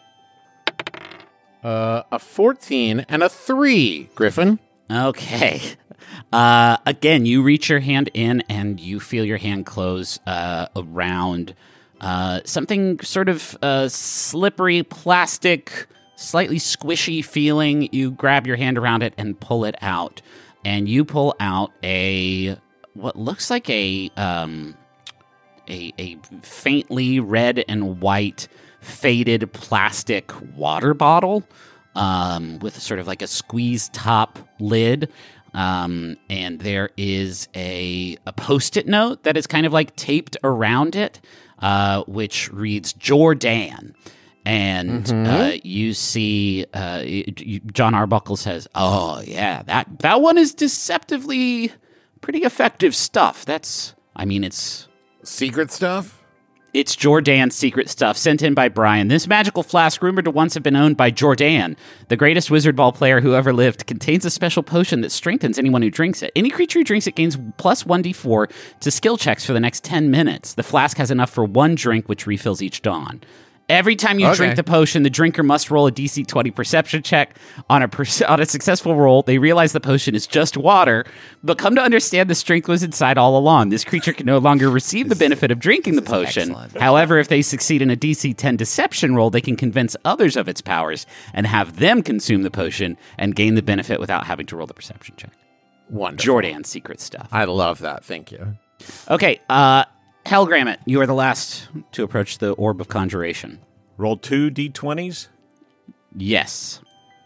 Uh, a fourteen and a three, Griffin. Okay. Uh, again, you reach your hand in and you feel your hand close uh, around uh, something sort of uh, slippery, plastic, slightly squishy feeling. You grab your hand around it and pull it out. And you pull out a, what looks like a, um, a, a faintly red and white faded plastic water bottle. Um, with sort of like a squeeze top lid. Um, and there is a, a Post-it note that is kind of like taped around it, uh, which reads Jordan. And Mhm. uh, you see uh, you, John Arbuckle says, "Oh, yeah, that, that one is deceptively pretty effective stuff. That's, I mean, it's... Secret stuff? It's Jordan's secret stuff, sent in by Brian. This magical flask, rumored to once have been owned by Jordan, the greatest wizard ball player who ever lived, contains a special potion that strengthens anyone who drinks it. Any creature who drinks it gains plus one d four to skill checks for the next ten minutes. The flask has enough for one drink, which refills each dawn. Every time you Okay. drink the potion, the drinker must roll a D C twenty perception check. On a per- on a successful roll, they realize the potion is just water, but come to understand the strength was inside all along. This creature can no longer receive the benefit of drinking the potion. excellent. However, if they succeed in a D C ten deception roll, they can convince others of its powers and have them consume the potion and gain the benefit without having to roll the perception check. Wonderful. Jordan's secret stuff. I love that. Thank you. Okay, uh... Hellgrammit, you are the last to approach the Orb of Conjuration. Roll two d twenties. Yes.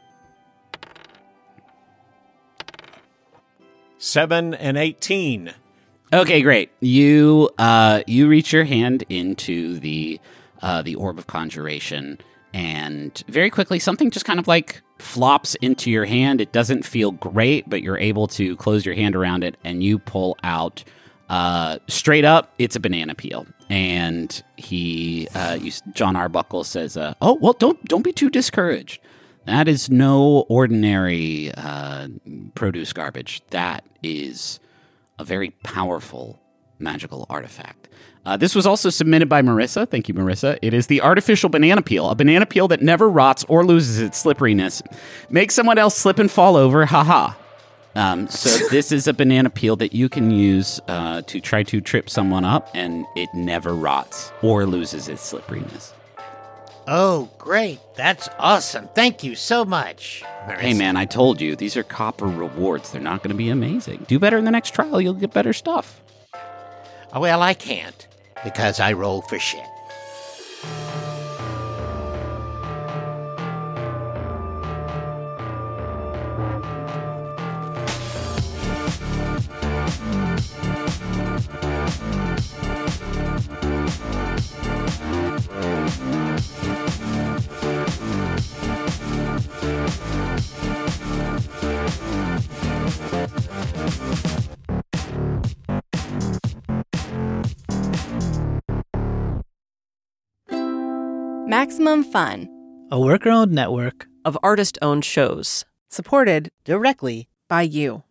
Seven and eighteen. Okay, great. You uh, you reach your hand into the uh, the Orb of Conjuration, and very quickly something just kind of like flops into your hand. It doesn't feel great, but you're able to close your hand around it, and you pull out. Uh, straight up, it's a banana peel, and he, uh, you, John Arbuckle says, uh, "Oh well, don't don't be too discouraged. That is no ordinary uh, produce garbage. That is a very powerful magical artifact." Uh, this was also submitted by Marissa. Thank you, Marissa. It is the artificial banana peel, a banana peel that never rots or loses its slipperiness. Makes someone else slip and fall over. Haha. Um, so this is a banana peel that you can use uh, to try to trip someone up, and it never rots or loses its slipperiness. Oh, great. That's awesome. Thank you so much, Marissa. Hey, man, I told you, these are copper rewards. They're not going to be amazing. Do better in the next trial. You'll get better stuff. Oh, well, I can't because I roll for shit. Maximum Fun, a worker-owned network of artist-owned shows. supported directly by you.